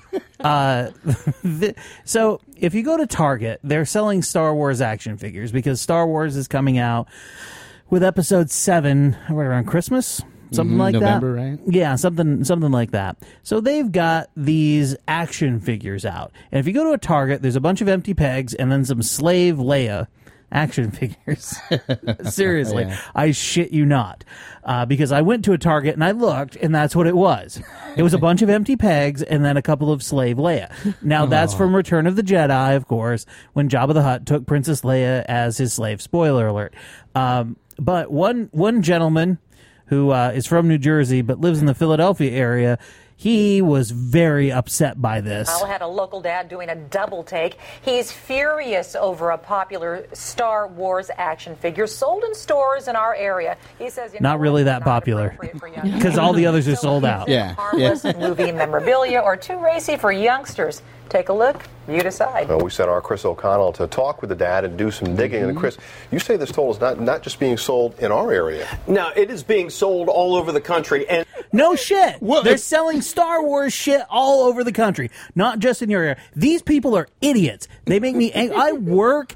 So if you go to Target, they're selling Star Wars action figures because Star Wars is coming out with Episode 7 right around Christmas, something like November, that. right? Yeah, something like that. So they've got these action figures out, and if you go to a Target, there's a bunch of empty pegs and then some Slave Leia action figures. Seriously, yeah. I shit you not. Because I went to a Target and I looked, and that's what it was. It was a bunch of empty pegs and then a couple of Slave Leia. Now, that's from Return of the Jedi, of course, when Jabba the Hutt took Princess Leia as his slave. Spoiler alert. But one gentleman who is from New Jersey but lives in the Philadelphia area, he was very upset by this. I had a local dad doing a double take. He's furious over a popular Star Wars action figure sold in stores in our area. He says, not really that popular because all the others are sold out. Yeah, harmless movie memorabilia or too racy for youngsters. Take a look. You decide. Well, we sent our Chris O'Connell to talk with the dad and do some digging. And Chris, you say this toll is not just being sold in our area. No, it is being sold all over the country. And no shit. They're selling Star Wars shit all over the country, not just in your area. These people are idiots. They make me angry. I work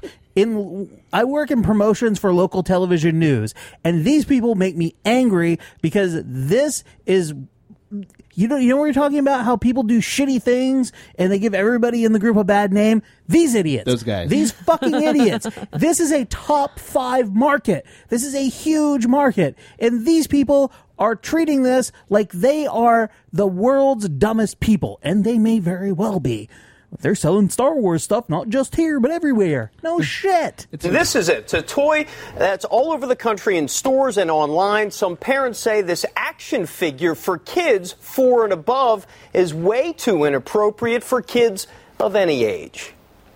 in promotions for local television news, and these people make me angry because this is. You know what we're talking about? How people do shitty things and they give everybody in the group a bad name? These idiots. Those guys. These fucking idiots. This is a top 5 market. This is a huge market. And these people are treating this like they are the world's dumbest people. And they may very well be. They're selling Star Wars stuff, not just here, but everywhere. No shit. This is it. It's a toy that's all over the country in stores and online. Some parents say this action figure for kids 4 and above is way too inappropriate for kids of any age.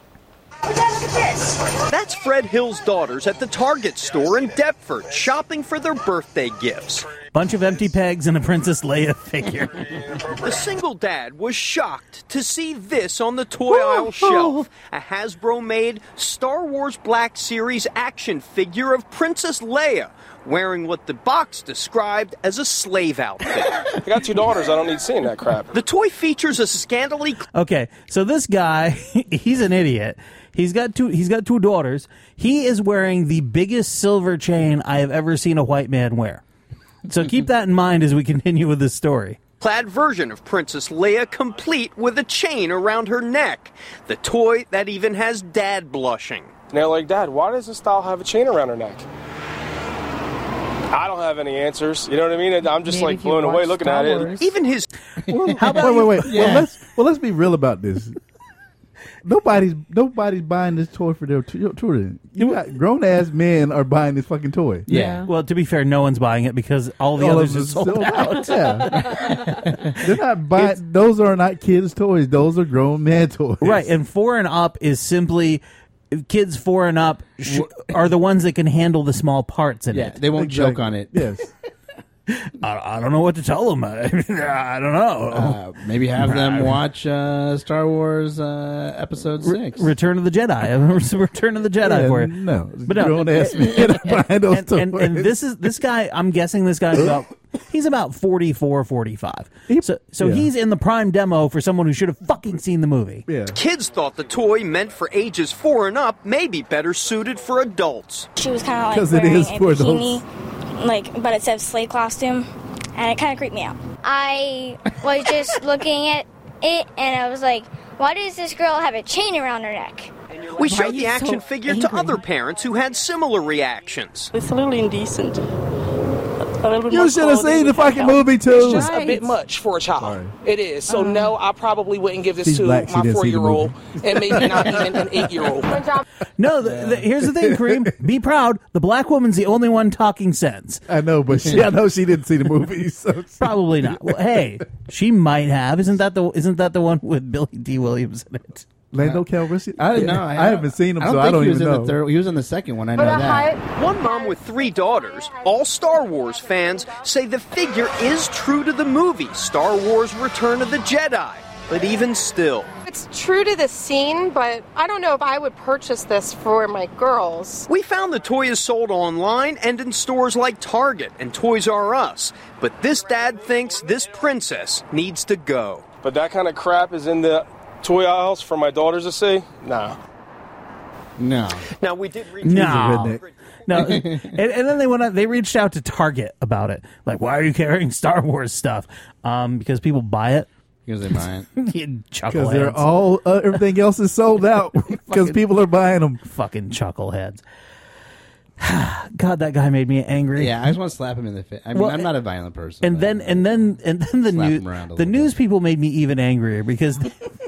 That's Fred Hill's daughters at the Target store in Deptford, shopping for their birthday gifts. Bunch of empty pegs and a Princess Leia figure. The single dad was shocked to see this on the toy aisle shelf. A Hasbro-made Star Wars Black Series action figure of Princess Leia, wearing what the box described as a slave outfit. I got 2 daughters. I don't need seeing that crap. The toy features a scantily... Okay, so this guy, he's an idiot. He's got two daughters. He is wearing the biggest silver chain I have ever seen a white man wear. So keep that in mind as we continue with this story. Plaid version of Princess Leia, complete with a chain around her neck. The toy that even has Dad blushing. And they're like, Dad, why does this doll have a chain around her neck? I don't have any answers. You know what I mean? I'm just like blown away looking at it. Even his... How about wait. Yeah. Well, let's be real about this. Nobody's buying this toy for their children. You got grown ass men are buying this fucking toy. Yeah. Well, to be fair, no one's buying it because all the others are sold out. Yeah. They're not buying. Those are not kids' toys. Those are grown man toys. Right. And 4 and up is simply kids 4 and up are the ones that can handle the small parts in it. They won't joke on it. Yes. I don't know what to tell them. I don't know. Maybe have them watch Star Wars Episode 6. Return of the Jedi. Return of the Jedi for you. No. But grown ass men behind those toys. And this guy, I'm guessing this guy's about 44, 45. So he's in the prime demo for someone who should have fucking seen the movie. Yeah. Kids thought the toy meant for ages 4 and up may be better suited for adults. She was kind of like wearing a bikini, but it said slave costume, and it kind of creeped me out. I was just looking at it, and I was like, why does this girl have a chain around her neck? We showed the action figure to other parents who had similar reactions. It's a little indecent. You should have seen the fucking movie too. It's just a bit much for a child. Sorry. It is. So no, I probably wouldn't give this to my 4-year-old, and maybe not even an 8-year-old. No, here's the thing, Kareem. Be proud. The black woman's the only one talking sense. I know, but I know she didn't see the movie. So probably not. Well, hey, she might have. Isn't that the one with Billy D. Williams in it? Lando Calrissian? I don't know. I haven't seen him, so I don't even know. He was in the second one. I know that. One mom with 3 daughters, all Star Wars fans, say the figure is true to the movie Star Wars Return of the Jedi. But even still, it's true to the scene, but I don't know if I would purchase this for my girls. We found the toy is sold online and in stores like Target and Toys R Us. But this dad thinks this princess needs to go. But that kind of crap is in the toy aisles for my daughters to see? No. Now we did reach No. And then they reached out to Target about it. Like, why are you carrying Star Wars stuff? Because people buy it. Because they buy it. Because they're all everything else is sold out because people are buying them. Fucking chuckleheads. God, that guy made me angry. Yeah, I just want to slap him in the face. I mean, I'm not a violent person. And then the news people made me even angrier because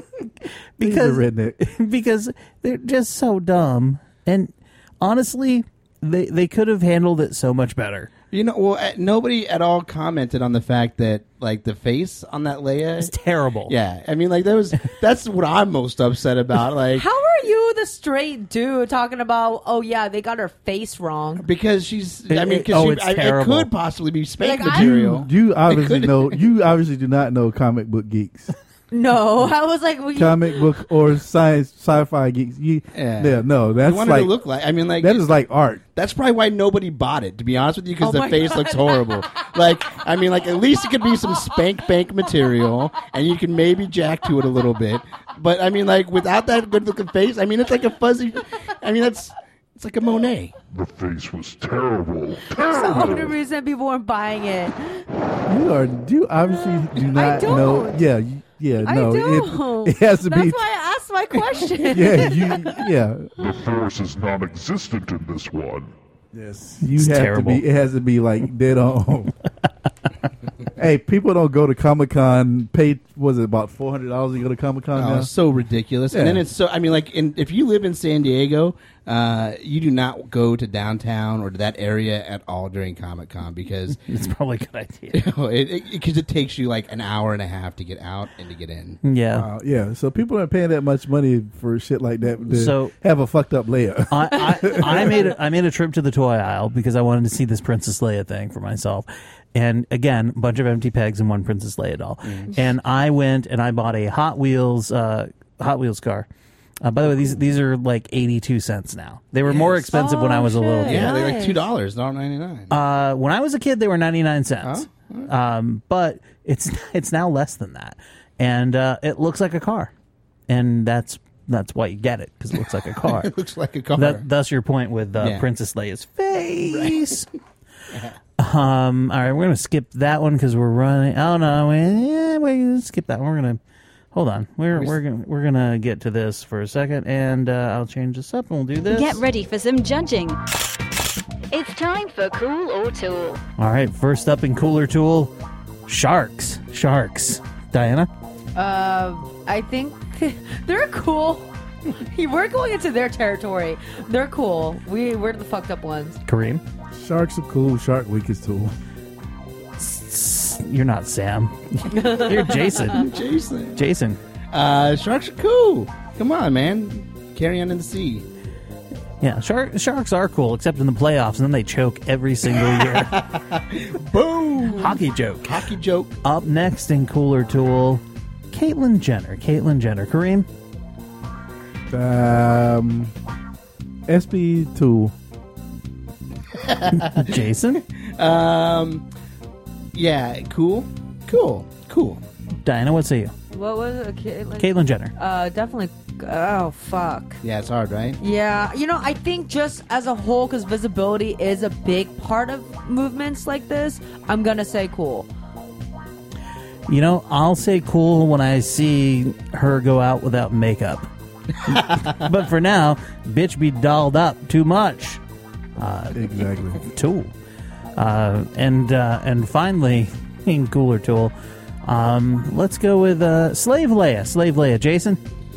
because they're just so dumb. And honestly, they could have handled it so much better. You know, well, nobody at all commented on the fact that, like, the face on that Leia is terrible. Yeah, I mean, like, that's what I'm most upset about. Like, how are you, the straight dude, talking about? Oh yeah, they got her face wrong because she's. I mean, because it could possibly be spank material. You obviously know. You obviously do not know comic book geeks. No, I was like comic book or sci-fi geeks. No, that's what like it to look like. I mean, like that is like art. That's probably why nobody bought it, to be honest with you, because the face looks horrible. Like, I mean, like at least it could be some spank bank material, and you can maybe jack to it a little bit. But I mean, like without that good looking face, I mean, it's like a fuzzy. I mean, it's like a Monet. The face was terrible. So 100% people weren't buying it. You obviously do not know. Yeah. No, it has to be. That's why I asked my question. The Force is non-existent in this one. Yes, it's terrible. It has to be like dead on. Hey, people don't go to Comic-Con. Was it about $400 to go to Comic-Con now? It's so ridiculous. Yeah. And then it's so. I mean, like, if you live in San Diego, you do not go to downtown or to that area at all during Comic-Con because it's probably a good idea. Because it takes you like an hour and a half to get out and to get in. Yeah, So people aren't paying that much money for shit like that. To have a fucked up Leia. I made a trip to the toy aisle because I wanted to see this Princess Leia thing for myself. And again, a bunch of empty pegs and one Princess Leia doll. And I went and I bought a Hot Wheels car. By the way, these are like 82 cents now. They were more expensive when I was a little kid. Yeah, they're like $2, $1.99. When I was a kid, they were 99 cents. But it's now less than that, and it looks like a car, and that's why you get it, because it looks like a car. It looks like a car. That's your point with Princess Leia's face. All right, we're gonna skip that one because we're running. Oh no, we skip that one. We're gonna hold on. We're gonna get to this for a second, and I'll change this up, and we'll do this. Get ready for some judging. It's time for Cool or Tool. All right, first up in Cool or Tool, sharks. Diana? I think they're cool. We're going into their territory. They're cool. We're the fucked up ones. Kareem? Sharks are cool. Shark Week is cool. You're not Sam. You're Jason. Jason. Sharks are cool. Come on, man. Carry on in the sea. Yeah, sharks are cool, except in the playoffs, and then they choke every single year. Boom! Hockey joke. Hockey joke. Up next in Cooler Tool, Caitlyn Jenner. Kareem? SB2. Jason? Yeah, cool. Diana, what say you? What was it? Caitlyn Jenner. Definitely. Oh, fuck. Yeah, it's hard, right? Yeah. I think just as a whole, because visibility is a big part of movements like this, I'm going to say cool. I'll say cool when I see her go out without makeup. But for now, bitch be dolled up too much. Exactly. Tool. And finally, in Cooler Tool, let's go with Slave Leia. Jason?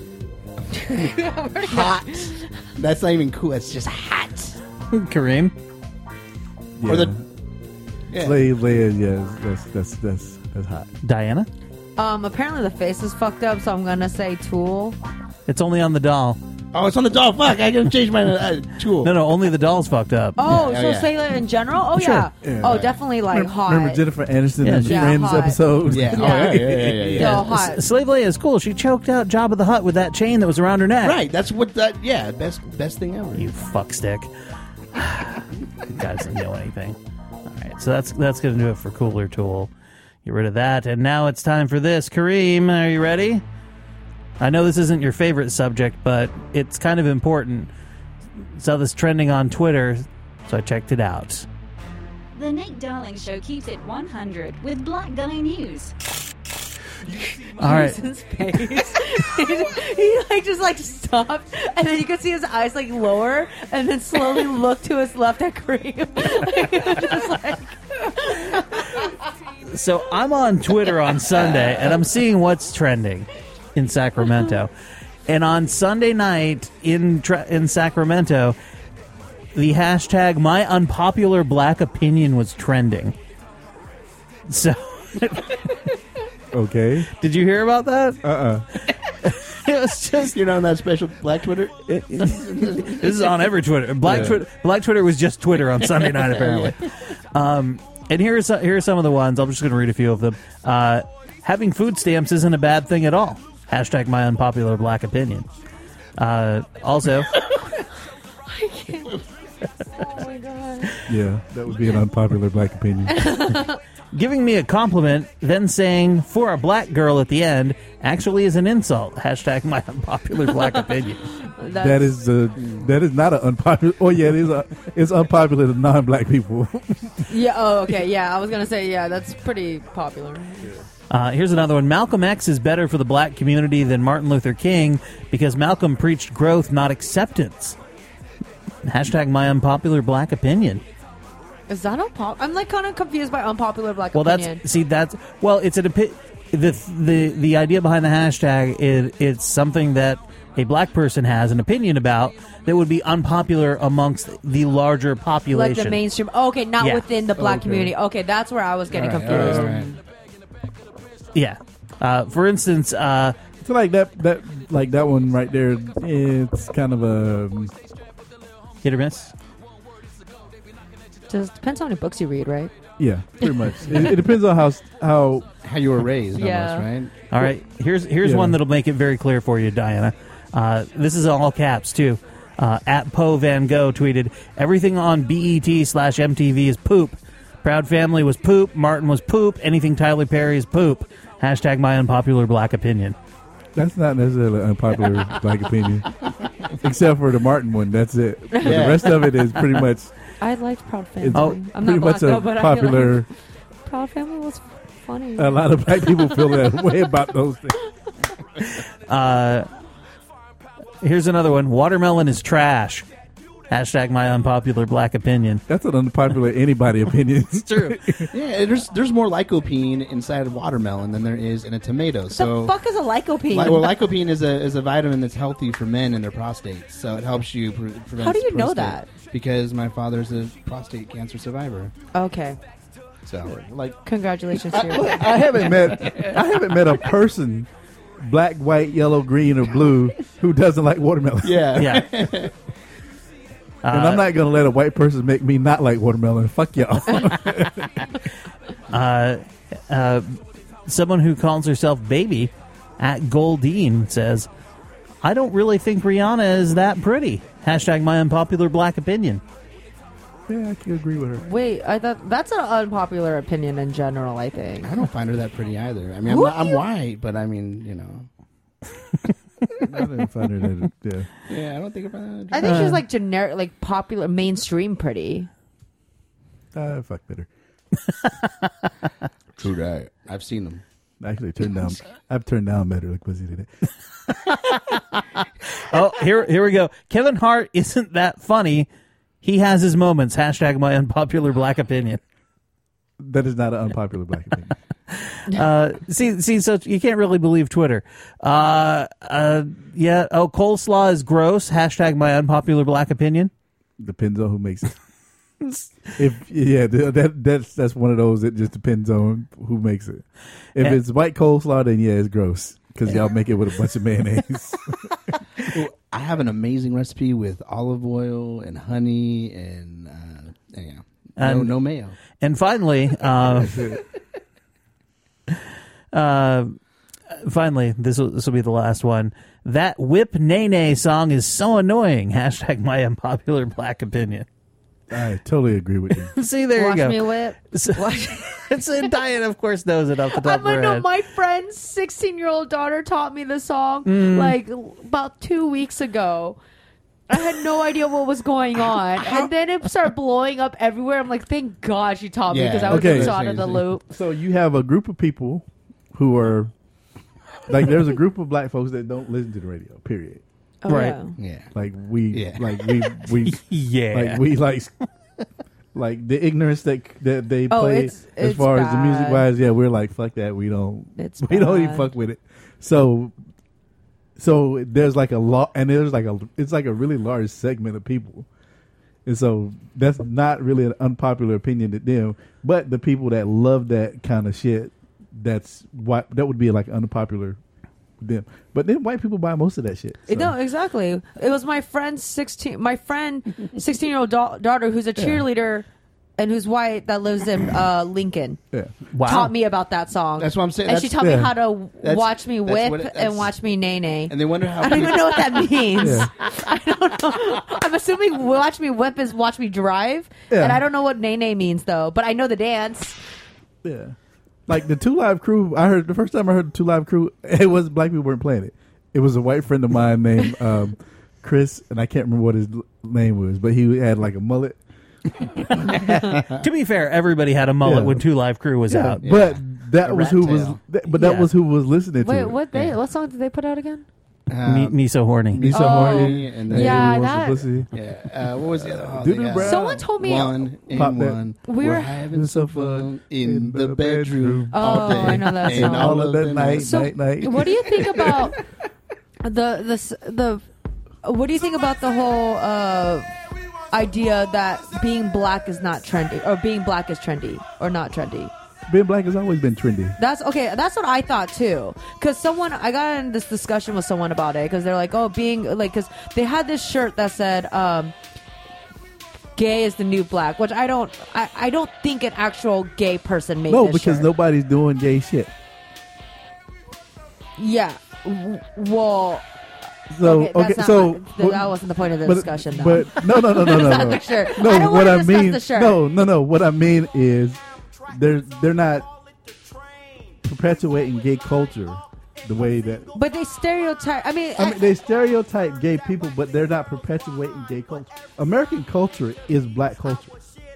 Hot. That's not even cool. It's just hot. Kareem? Yeah. Or Slave Leia, that's hot. Diana? Apparently the face is fucked up, so I'm gonna say Tool. It's only on the doll. Oh, it's on the doll. Fuck, I gotta change my Tool. No, only the doll's fucked up. Oh, so say that in general? Oh, Sure. yeah. Oh, definitely hot. Remember Jennifer Aniston in the Yeah, Friends hot. episode? Yeah. No, hot. Slave Leia is cool. She choked out Jabba the Hutt with that chain that was around her neck. Right, that's what that. Yeah, best thing ever. You fuckstick. You guys didn't know anything. All right, so that's going to do it for Cooler Tool. Get rid of that, and now it's time for this. Kareem, are you ready? I know this isn't your favorite subject, but it's kind of important. Saw this trending on Twitter, so I checked it out. The Nate Darling Show keeps it 100 with Black Guy News. All right. Jason's face. he just stopped, and then you could see his eyes lower, and then slowly look to his left at Kareem. So I'm on Twitter on Sunday, and I'm seeing what's trending in Sacramento. And on Sunday night in Sacramento, the hashtag My Unpopular Black Opinion was trending. So... Okay. Did you hear about that? It was just, you're not on that special Black Twitter? This is on every Twitter. Black Twitter was just Twitter on Sunday night, apparently. And here are some of the ones. I'm just going to read a few of them. Having food stamps isn't a bad thing at all. Hashtag My Unpopular Black Opinion. Also... I can't. Oh, my God. Yeah, that would be an unpopular black opinion. Giving me a compliment, then saying, for a black girl at the end, actually is an insult. Hashtag My Unpopular Black Opinion. That is not an unpopular... Oh, yeah, it's unpopular to non-black people. Yeah, oh, okay, yeah. I was going to say, yeah, that's pretty popular. Here's another one. Malcolm X is better for the black community than Martin Luther King because Malcolm preached growth, not acceptance. Hashtag My Unpopular Black Opinion. Is that unpopular? I'm kind of confused by unpopular black well, opinion. it's the idea behind the hashtag is it's something that a black person has an opinion about that would be unpopular amongst the larger population. Like the mainstream. Oh, okay, not within the black community. Okay, that's where I was getting confused. All right. Yeah. For instance, so that one right there, it's kind of a hit or miss. Just depends on how many books you read, right? Yeah, pretty much. It depends on how you were raised, yeah. almost, right? All right, here's one that'll make it very clear for you, Diana. This is all caps too. At Poe Van Gogh tweeted, "Everything on BET/MTV is poop. Proud Family was poop. Martin was poop. Anything Tyler Perry is poop. Hashtag My Unpopular Black Opinion." That's not necessarily an unpopular black opinion, except for the Martin one. That's it. But the rest of it is pretty much. I liked Proud Family. I'm pretty not much black, a but popular. I like Proud Family was funny. A lot of black people feel that way about those things. Here's another one. Watermelon is trash. Hashtag my unpopular black opinion. That's an unpopular anybody opinion. It's true. Yeah, there's more lycopene inside of watermelon than there is in a tomato. So the fuck is a lycopene? Well, lycopene is a vitamin that's healthy for men and their prostates. So it helps you prevent. How do you know prostate. that? Because my father's a prostate cancer survivor. Okay. So, like, congratulations to you. I haven't met a person, black, white, yellow, green, or blue, who doesn't like watermelon. Yeah. And I'm not going to let a white person make me not like watermelon. Fuck y'all. Someone who calls herself Baby at Goldine says, I don't really think Rihanna is that pretty. Hashtag my unpopular black opinion. Yeah, I can agree with her. Wait, I thought that's an unpopular opinion in general, I think. I don't find her that pretty either. I mean, I'm white, but I mean, you know. I don't find her that, yeah. Yeah, I don't think about that. I think she's like generic, like popular, mainstream pretty. Fuck better. True that. I've seen them. Actually, I've turned down better like pussy today. Oh, here we go. Kevin Hart isn't that funny. He has his moments. Hashtag my unpopular black opinion. That is not an unpopular black opinion. See, so you can't really believe Twitter. Yeah. Oh, coleslaw is gross. Hashtag my unpopular black opinion. Depends on who makes it. That's one of those. It just depends on who makes it. If it's white coleslaw, then yeah, it's gross because y'all make it with a bunch of mayonnaise. I have an amazing recipe with olive oil and honey and no mayo. And finally, this will be the last one. That Whip Nene song is so annoying. Hashtag my unpopular black opinion. I totally agree with you. See, there Watch you go. Me whip. So Diane, of course, knows it off the top of her head. My friend's 16-year-old daughter taught me the song like about 2 weeks ago. I had no idea what was going on, and then it started blowing up everywhere. I'm like, thank God she taught me because I was just out of the loop. So you have a group of people who are like, there's a group of black folks that don't listen to the radio. Period. Oh, right? Yeah. Like we, yeah. Like the ignorance that they play as far as the music wise. Yeah, we're like, fuck that. We don't even fuck with it. So there's like a lot, and it's like a really large segment of people, and so that's not really an unpopular opinion to them. But the people that love that kind of shit, that would be like unpopular to them. But then white people buy most of that shit. So. No, exactly. It was my friend's 16-year-old daughter who's a cheerleader. And who's white that lives in Lincoln. Yeah. Wow. Taught me about that song. That's what I'm saying. And she taught me how to watch me whip and watch me nay-nay. And they wonder how... I don't even know what that means. Yeah. I don't know. I'm assuming watch me whip is watch me drive. Yeah. And I don't know what nay-nay means, though. But I know the dance. Yeah. Like the 2 Live Crew, the first time I heard the 2 Live Crew, it was black people weren't playing it. It was a white friend of mine named Chris, and I can't remember what his name was, but he had like a mullet. To be fair, everybody had a mullet when 2 Live Crew was out. But that was who was. That was who was listening to it. Wait, what song did they put out again? Me So Horny. Me So Horny. And that. What was the other? Someone told me one. We were having some fun in the bedroom. Oh, I know that song. And all of that night. What do you think about the? What do you think about the whole idea that being black is not trendy, or being black is trendy or not trendy? Being black has always been trendy. That's okay. That's what I thought too. Because I got in this discussion with someone about it. Because they're like, oh, being like, because they had this shirt that said, "Gay is the new black," which I don't think an actual gay person made. No, this because shirt. nobody's doing gay shit. Yeah. Well. So that wasn't the point of the discussion, though. But no. That's not the shirt. No, I don't what want I to mean, discuss the shirt. no. What I mean is, they're not perpetuating gay culture the way that. But they stereotype. I mean, they stereotype gay people, but they're not perpetuating gay culture. American culture is black culture.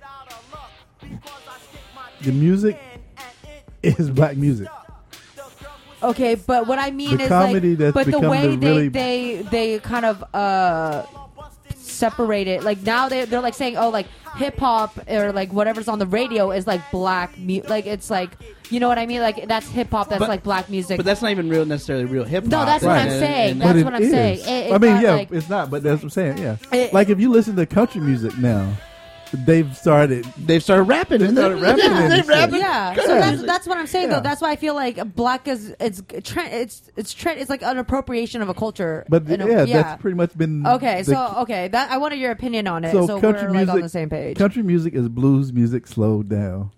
The music is black music. Okay, but what I mean the is comedy like, but the way really they kind of separated. Like now they're like saying, oh, like hip hop or like whatever's on the radio is like black like it's like, you know what I mean? Like that's hip hop. That's like black music. But that's not even necessarily real hip hop. No, that's what I'm saying. That's what I'm saying. It's not. But that's what I'm saying. Yeah. Like if you listen to country music now, they've started rapping. Yeah. So that's what I'm saying though. That's why I feel like black is it's like an appropriation of a culture. But that's pretty much been that I wanted your opinion on it. So country we're music, like on the same page. Country music is blues music slowed down.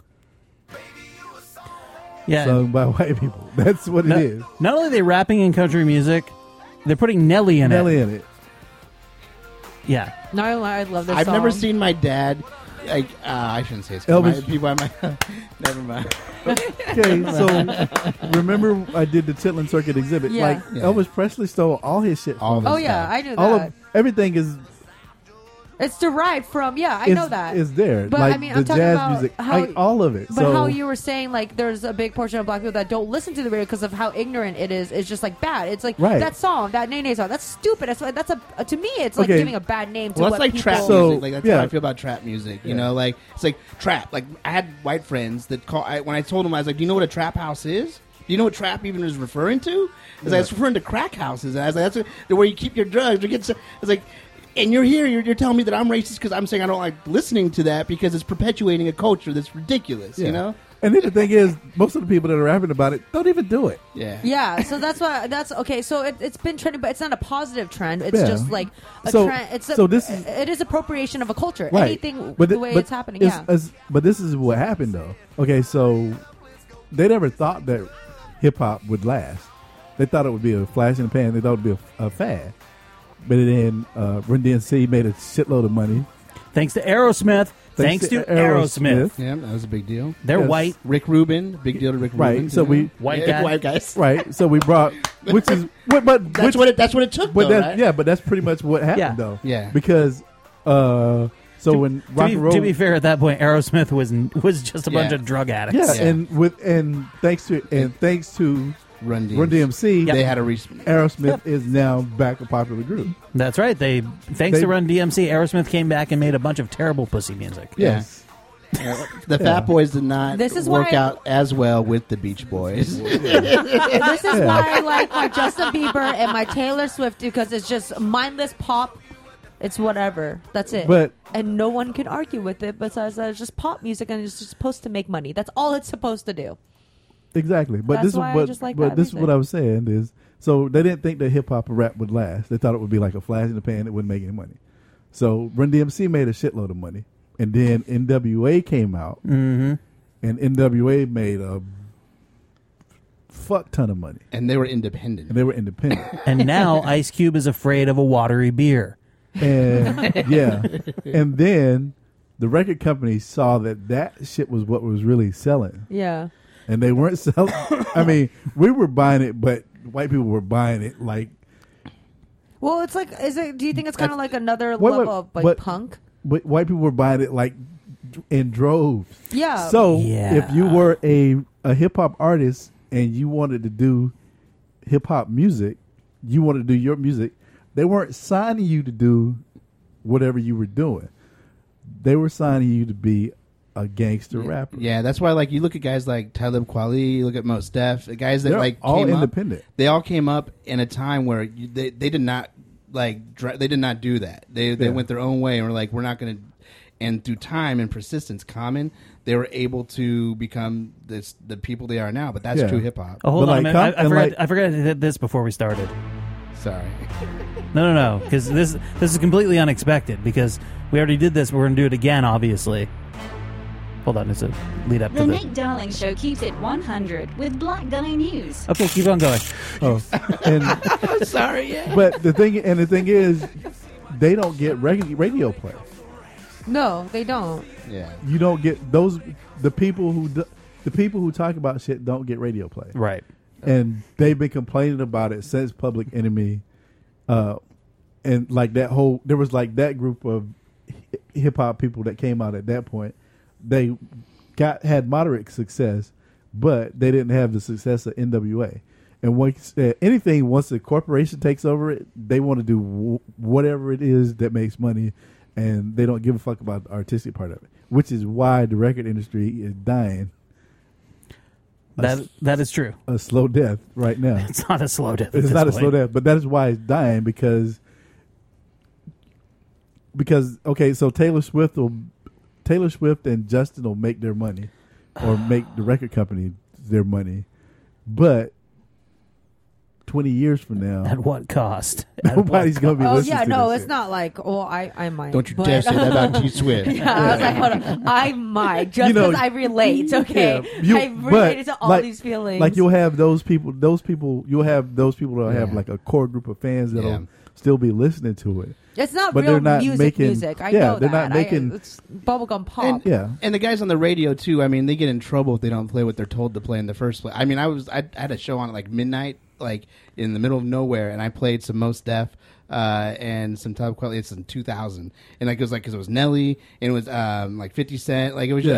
Yeah, sung by white people. That's what it is. Not only are they rapping in country music, they're putting Nelly in it. Yeah. No, I love this. I've song. never seen my dad. Like I shouldn't say it's Elvis. people. Never mind. Okay, so remember I did the Chitlin Circuit exhibit. Yeah. Like Elvis Presley stole all his shit. I knew that. Everything is. It's derived from, I know that. It's there. But like I mean, the I'm talking jazz about music, how, all of it. But how you were saying, like, there's a big portion of black people that don't listen to the radio because of how ignorant it is. It's just like bad. It's like that song, that Nene song. That's stupid. To me, it's like giving a bad name to that's like people. trap music. Like that's how I feel about trap music. You know, like it's like trap. Like I had white friends that when I told them, I was like, "Do you know what a trap house is? Do you know what trap even is referring to?" Because I was referring to crack houses, and I was like, "That's where you keep your drugs." It's like. And you're telling me that I'm racist because I'm saying I don't like listening to that because it's perpetuating a culture that's ridiculous, you know? And then the thing is, most of the people that are rapping about it don't even do it. Yeah. So that's okay. So it's been trending, but it's not a positive trend. It's just like a trend. It is appropriation of a culture. Right. Anything the way it's happening. But this is what happened though. Okay, so they never thought that hip hop would last. They thought it would be a flash in the pan. They thought it would be a fad. But then Run DMC made a shitload of money. Thanks to Aerosmith. Thanks to Aerosmith. Yeah, that was a big deal. They're white. Rick Rubin, big deal to Rick Rubin. Right, so we white guys. Right, so we brought that's what it took. But though, right? but that's pretty much what happened though. Yeah, because when rock and roll, to be fair, at that point, Aerosmith was just a bunch of drug addicts. Yeah, and thanks to Run DMC, they had a Aerosmith is now back a popular group. That's right. Thanks to Run DMC, Aerosmith came back and made a bunch of terrible pussy music. Yes. The Fat Boys did not work out as well with the Beach Boys. This is why I like my Justin Bieber and my Taylor Swift because it's just mindless pop. It's whatever. That's it. And no one can argue with it besides that it's just pop music and it's just supposed to make money. That's all it's supposed to do. Exactly, but this is what I was saying is, so they didn't think that hip hop and rap would last. They thought it would be like a flash in the pan that wouldn't make any money. So Run DMC made a shitload of money, and then NWA came out, and NWA made a fuck ton of money, and they were independent. And now Ice Cube is afraid of a watery beer. And and then the record company saw that shit was what was really selling. Yeah. And they weren't selling. I mean, we were buying it, but white people were buying it like. Well, it's like, do you think it's kind of like another level of punk? But white people were buying it like in droves. Yeah. So if you were a hip hop artist and you wanted to do hip hop music, you wanted to do your music, they weren't signing you to do whatever you were doing. They were signing you to be a gangster rapper. Yeah, that's why you look at guys like Talib Kweli, you look at Mos Def, the guys that They're all came independent. They all came up in a time where they did not they did not do that. They went their own way and were like, we're not going to. And through time and persistence, they were able to become the people they are now. But that's true hip hop. Oh, hold on a minute. I forgot to hit this before we started. Sorry. No, because this is completely unexpected because we already did this. But we're going to do it again, obviously. Hold on, it's a lead up to The this. Nate Darling Show keeps it 100 with Black Guy News. Okay, keep on going. Oh, and sorry, yeah. But the thing is, they don't get radio play. No, they don't. Yeah, you don't get those. The people who talk about shit don't get radio play. Right, and they've been complaining about it since Public Enemy, and like that whole there was like that group of hip hop people that came out at that point. They had moderate success, but they didn't have the success of NWA. And once once the corporation takes over it, they want to do whatever it is that makes money, and they don't give a fuck about the artistic part of it. Which is why the record industry is dying. That is true. A slow death right now. It's not a slow death. It's not a slow death, but that is why it's dying because okay, so Taylor Swift and Justin will make their money, or make the record company their money, but 20 years from now, at what cost? Nobody's going to be listening to this it's shit. not like, I might. Don't you dare say that about T Swift. Yeah, I was like, hold on. I might, just because I relate, okay? Yeah, I related to all these feelings. Like you'll have those people that'll have like a core group of fans that'll still be listening to it. It's not but real they're not music. I know they're that. not making. It's bubblegum pop. And the guys on the radio too. I mean, they get in trouble if they don't play what they're told to play in the first place. I mean, I had a show on at like midnight, like in the middle of nowhere, and I played some Mos Def and some Top Quality. It's in 2000, and like it was like because it was Nelly and it was like 50 Cent. Like it was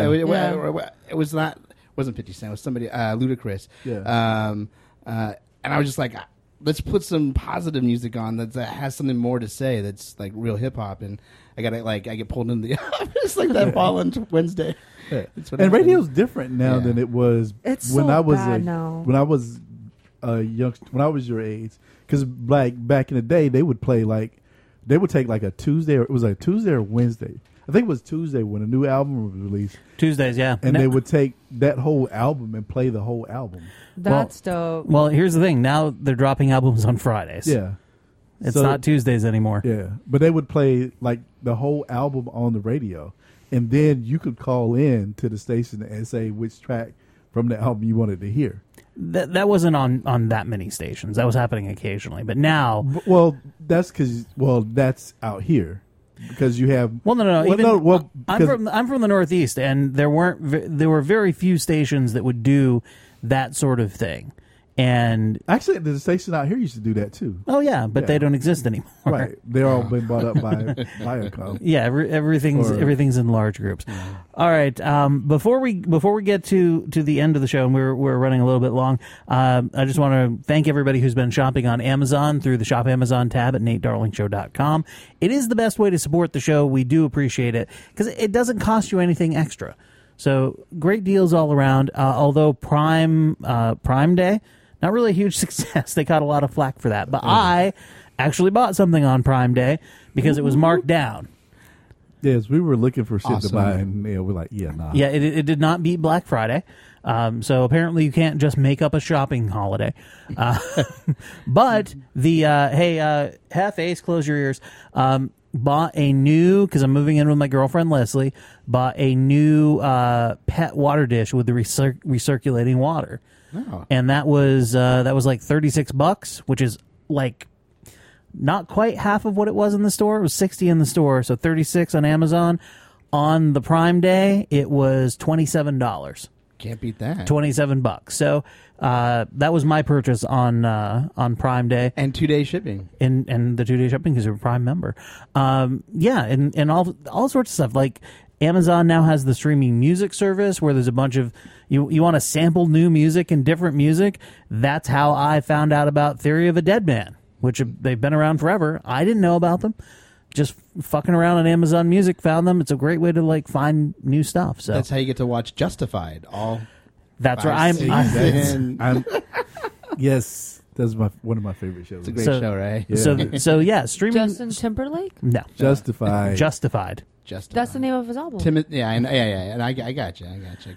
it was not wasn't 50 Cent. It was somebody Ludacris. Yeah. And I was just like, let's put some positive music on that has something more to say. That's like real hip hop, and I get pulled into the office like that following Wednesday. Yeah. And radio's different now than it was when I was when I was a youngster, when I was your age. Because like back in the day, they would take like a Tuesday, or it was like Tuesday or Wednesday. I think it was Tuesday when a new album was released. Tuesdays, yeah. And they would take that whole album and play the whole album. That's dope. Well, here's the thing. Now they're dropping albums on Fridays. Yeah. It's not Tuesdays anymore. Yeah. But they would play like the whole album on the radio. And then you could call in to the station and say which track from the album you wanted to hear. That wasn't on that many stations. That was happening occasionally. But now... Well, that's because... Well, that's out here. Because you have... Well, no. I'm from the Northeast, and there were very few stations that would do that sort of thing. And actually, the station out here used to do that too. Oh yeah, but they don't exist anymore. Right, they're all been bought up by Viacom. Yeah, everything's in large groups. Yeah. All right, before we get to the end of the show, and we're running a little bit long, I just want to thank everybody who's been shopping on Amazon through the Shop Amazon tab at NateDarlingShow.com. It is the best way to support the show. We do appreciate it because it doesn't cost you anything extra. So great deals all around. Although Prime Day. Not really a huge success. They got a lot of flack for that. But I actually bought something on Prime Day because it was marked down. Yes, we were looking for shit to buy, and we're like, nah. Yeah, it did not beat Black Friday. So apparently you can't just make up a shopping holiday. But the, half ace, close your ears, bought a new, because I'm moving in with my girlfriend Leslie, bought a new pet water dish with the recirculating water. Oh. And that was like $36, which is like not quite half of what it was in the store. It was $60 in the store, so $36 on Amazon. On the Prime Day, it was $27. Can't beat that. $27. So that was my purchase on Prime Day, and 2-day shipping, and the 2-day shipping because you're a Prime member. And all sorts of stuff like. Amazon now has the streaming music service where there's a bunch of you want to sample new music and different music. That's how I found out about Theory of a Dead Man, which they've been around forever. I didn't know about them. Just fucking around on Amazon Music, found them. It's a great way to like find new stuff. So that's how you get to watch Justified. That's right. I'm yes. That's one of my favorite shows. It's a great show, right? Yeah. So yeah, streaming. Justin Timberlake? No. Justified. That's the name of his album. And I got you.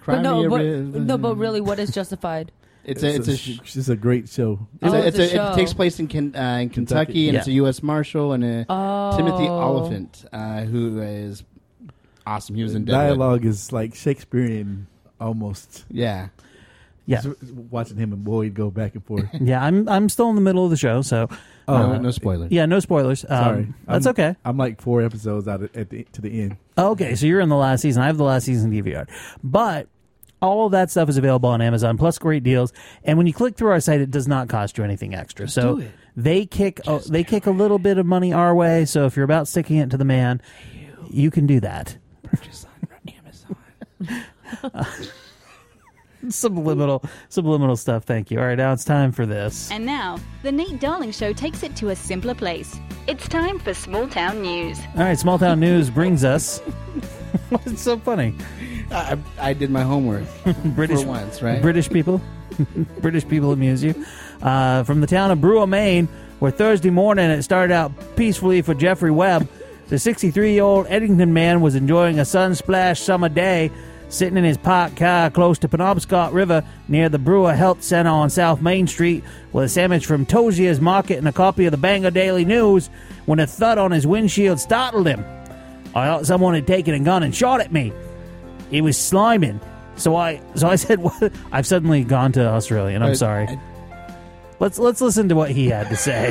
But really, what is Justified? It's a great show. It takes place in Kentucky, and it's a U.S. Marshal and Timothy Oliphant, who is awesome. He was in Deadwood. Dialogue is like Shakespearean almost. Yeah. Yeah, watching him and Boyd go back and forth. Yeah, I'm still in the middle of the show, so no spoilers. Yeah, no spoilers. Sorry, that's okay. I'm like 4 episodes out to the end. Okay, so you're in the last season. I have the last season DVR, but all of that stuff is available on Amazon, plus great deals. And when you click through our site, it does not cost you anything extra. So they kick a little bit of money our way. So if you're about sticking it to the man, you can do that. Purchase on Amazon. Subliminal stuff. Thank you. All right, now it's time for this. And now, the Nate Darling Show takes it to a simpler place. It's time for Small Town News. All right, Small Town News brings us... It's so funny. I did my homework British, for once, right? British people. British people amuse you. From the town of Brewer, Maine, where Thursday morning it started out peacefully for Jeffrey Webb, the 63-year-old Eddington man was enjoying a sun-splashed summer day sitting in his parked car close to Penobscot River near the Brewer Health Center on South Main Street with a sandwich from Tozier's Market and a copy of the Bangor Daily News when a thud on his windshield startled him. I thought someone had taken a gun and shot at me. It was sliming. So I said, what? I've suddenly gone to Australia, and I'm sorry. Let's listen to what he had to say.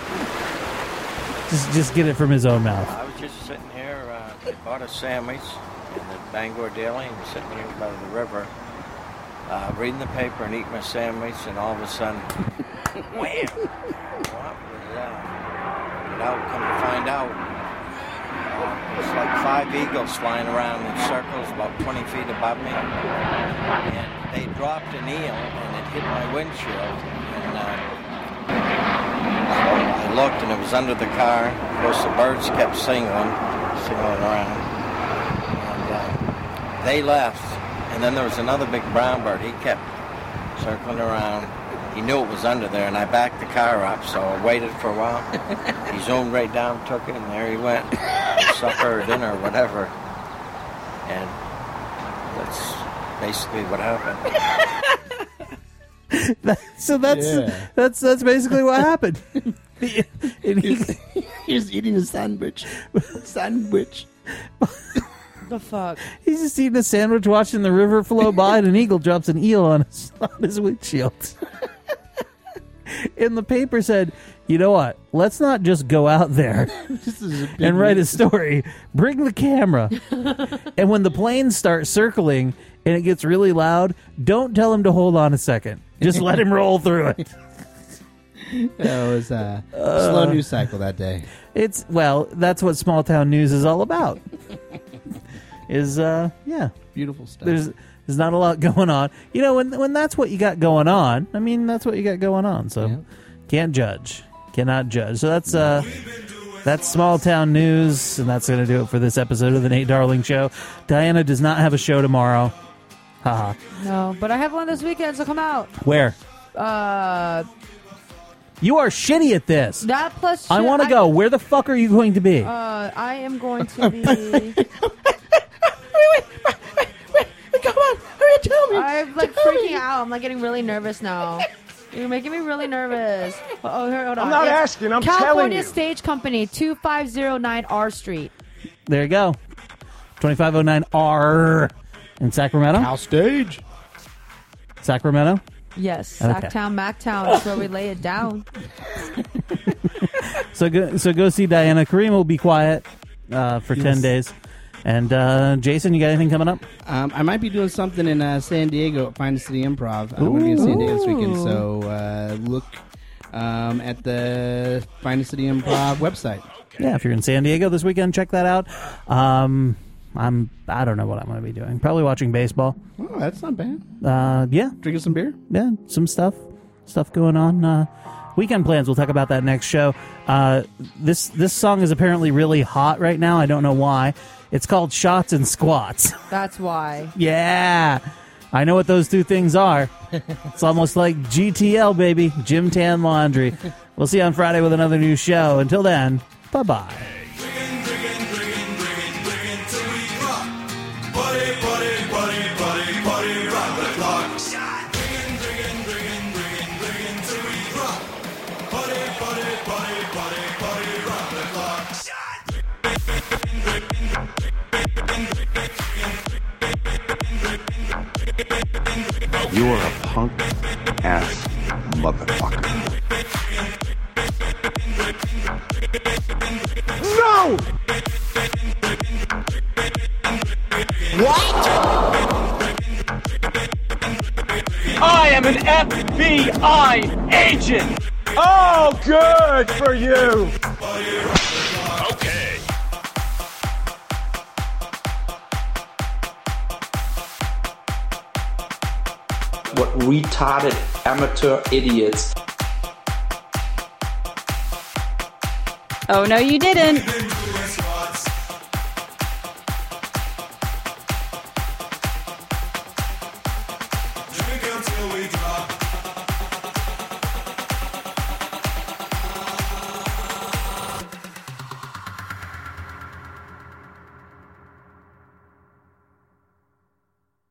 just get it from his own mouth. I was just sitting here. I bought a sandwich in the Bangor Daily and sitting here by the river, reading the paper and eating my sandwich, and all of a sudden, wham! What was that? And I'll come to find out, it's like 5 eagles flying around in circles about 20 feet above me. And they dropped an eel and it hit my windshield. And so I looked and it was under the car. Of course, the birds kept singing around. And they left. And then there was another big brown bird. He kept circling around. He knew it was under there, and I backed the car up, so I waited for a while. He zoomed right down, took it, and there he went. Supper or dinner or whatever. And that's basically what happened. That's basically what happened. He's eating a sandwich. The fuck? He's just eating a sandwich, watching the river flow by, and an eagle drops an eel on his windshield. And the paper said, you know what? Let's not just go out there and write a story. Bring the camera. And when the planes start circling and it gets really loud, don't tell him to hold on a second. Just let him roll through it. It was a slow news cycle that day. That's what small town news is all about. Beautiful stuff. There's not a lot going on. You know, when that's what you got going on, I mean, that's what you got going on. So can't judge. Cannot judge. So that's small town news, and that's going to do it for this episode of the Nate Darling Show. Diana does not have a show tomorrow. Haha. No, but I have one this weekend, so come out. Where? You are shitty at this. That plus I want to go. Where the fuck are you going to be? I am going to be... Come on, hurry, tell me. I'm freaking out. I'm getting really nervous now. You're making me really nervous. Oh, here, hold on. I'm not asking. I'm telling you. California Stage Company, 2509 R Street. There you go. 2509 R in Sacramento. Cal Stage. Sacramento. Yes, Okay. Sacktown, Mactown. That's where we lay it down. So go see Diana. Kareem will be quiet for 10 days. And Jason, you got anything coming up? I might be doing something in San Diego at Finest City Improv. I'm going to be in San Diego this weekend, so look at the Finest City Improv website. Yeah, if you're in San Diego this weekend, check that out. I don't know what I'm going to be doing. Probably watching baseball. Oh, that's not bad. Yeah, drinking some beer. Yeah, some stuff going on. Weekend plans. We'll talk about that next show. This song is apparently really hot right now. I don't know why. It's called Shots and Squats. That's why. Yeah. I know what those two things are. It's almost like GTL, baby. Gym Tan Laundry. We'll see you on Friday with another new show. Until then, bye-bye. You are a punk-ass motherfucker. No! What? I am an FBI agent! Oh, good for you! Okay. what retarded amateur idiots. Oh, no, you didn't.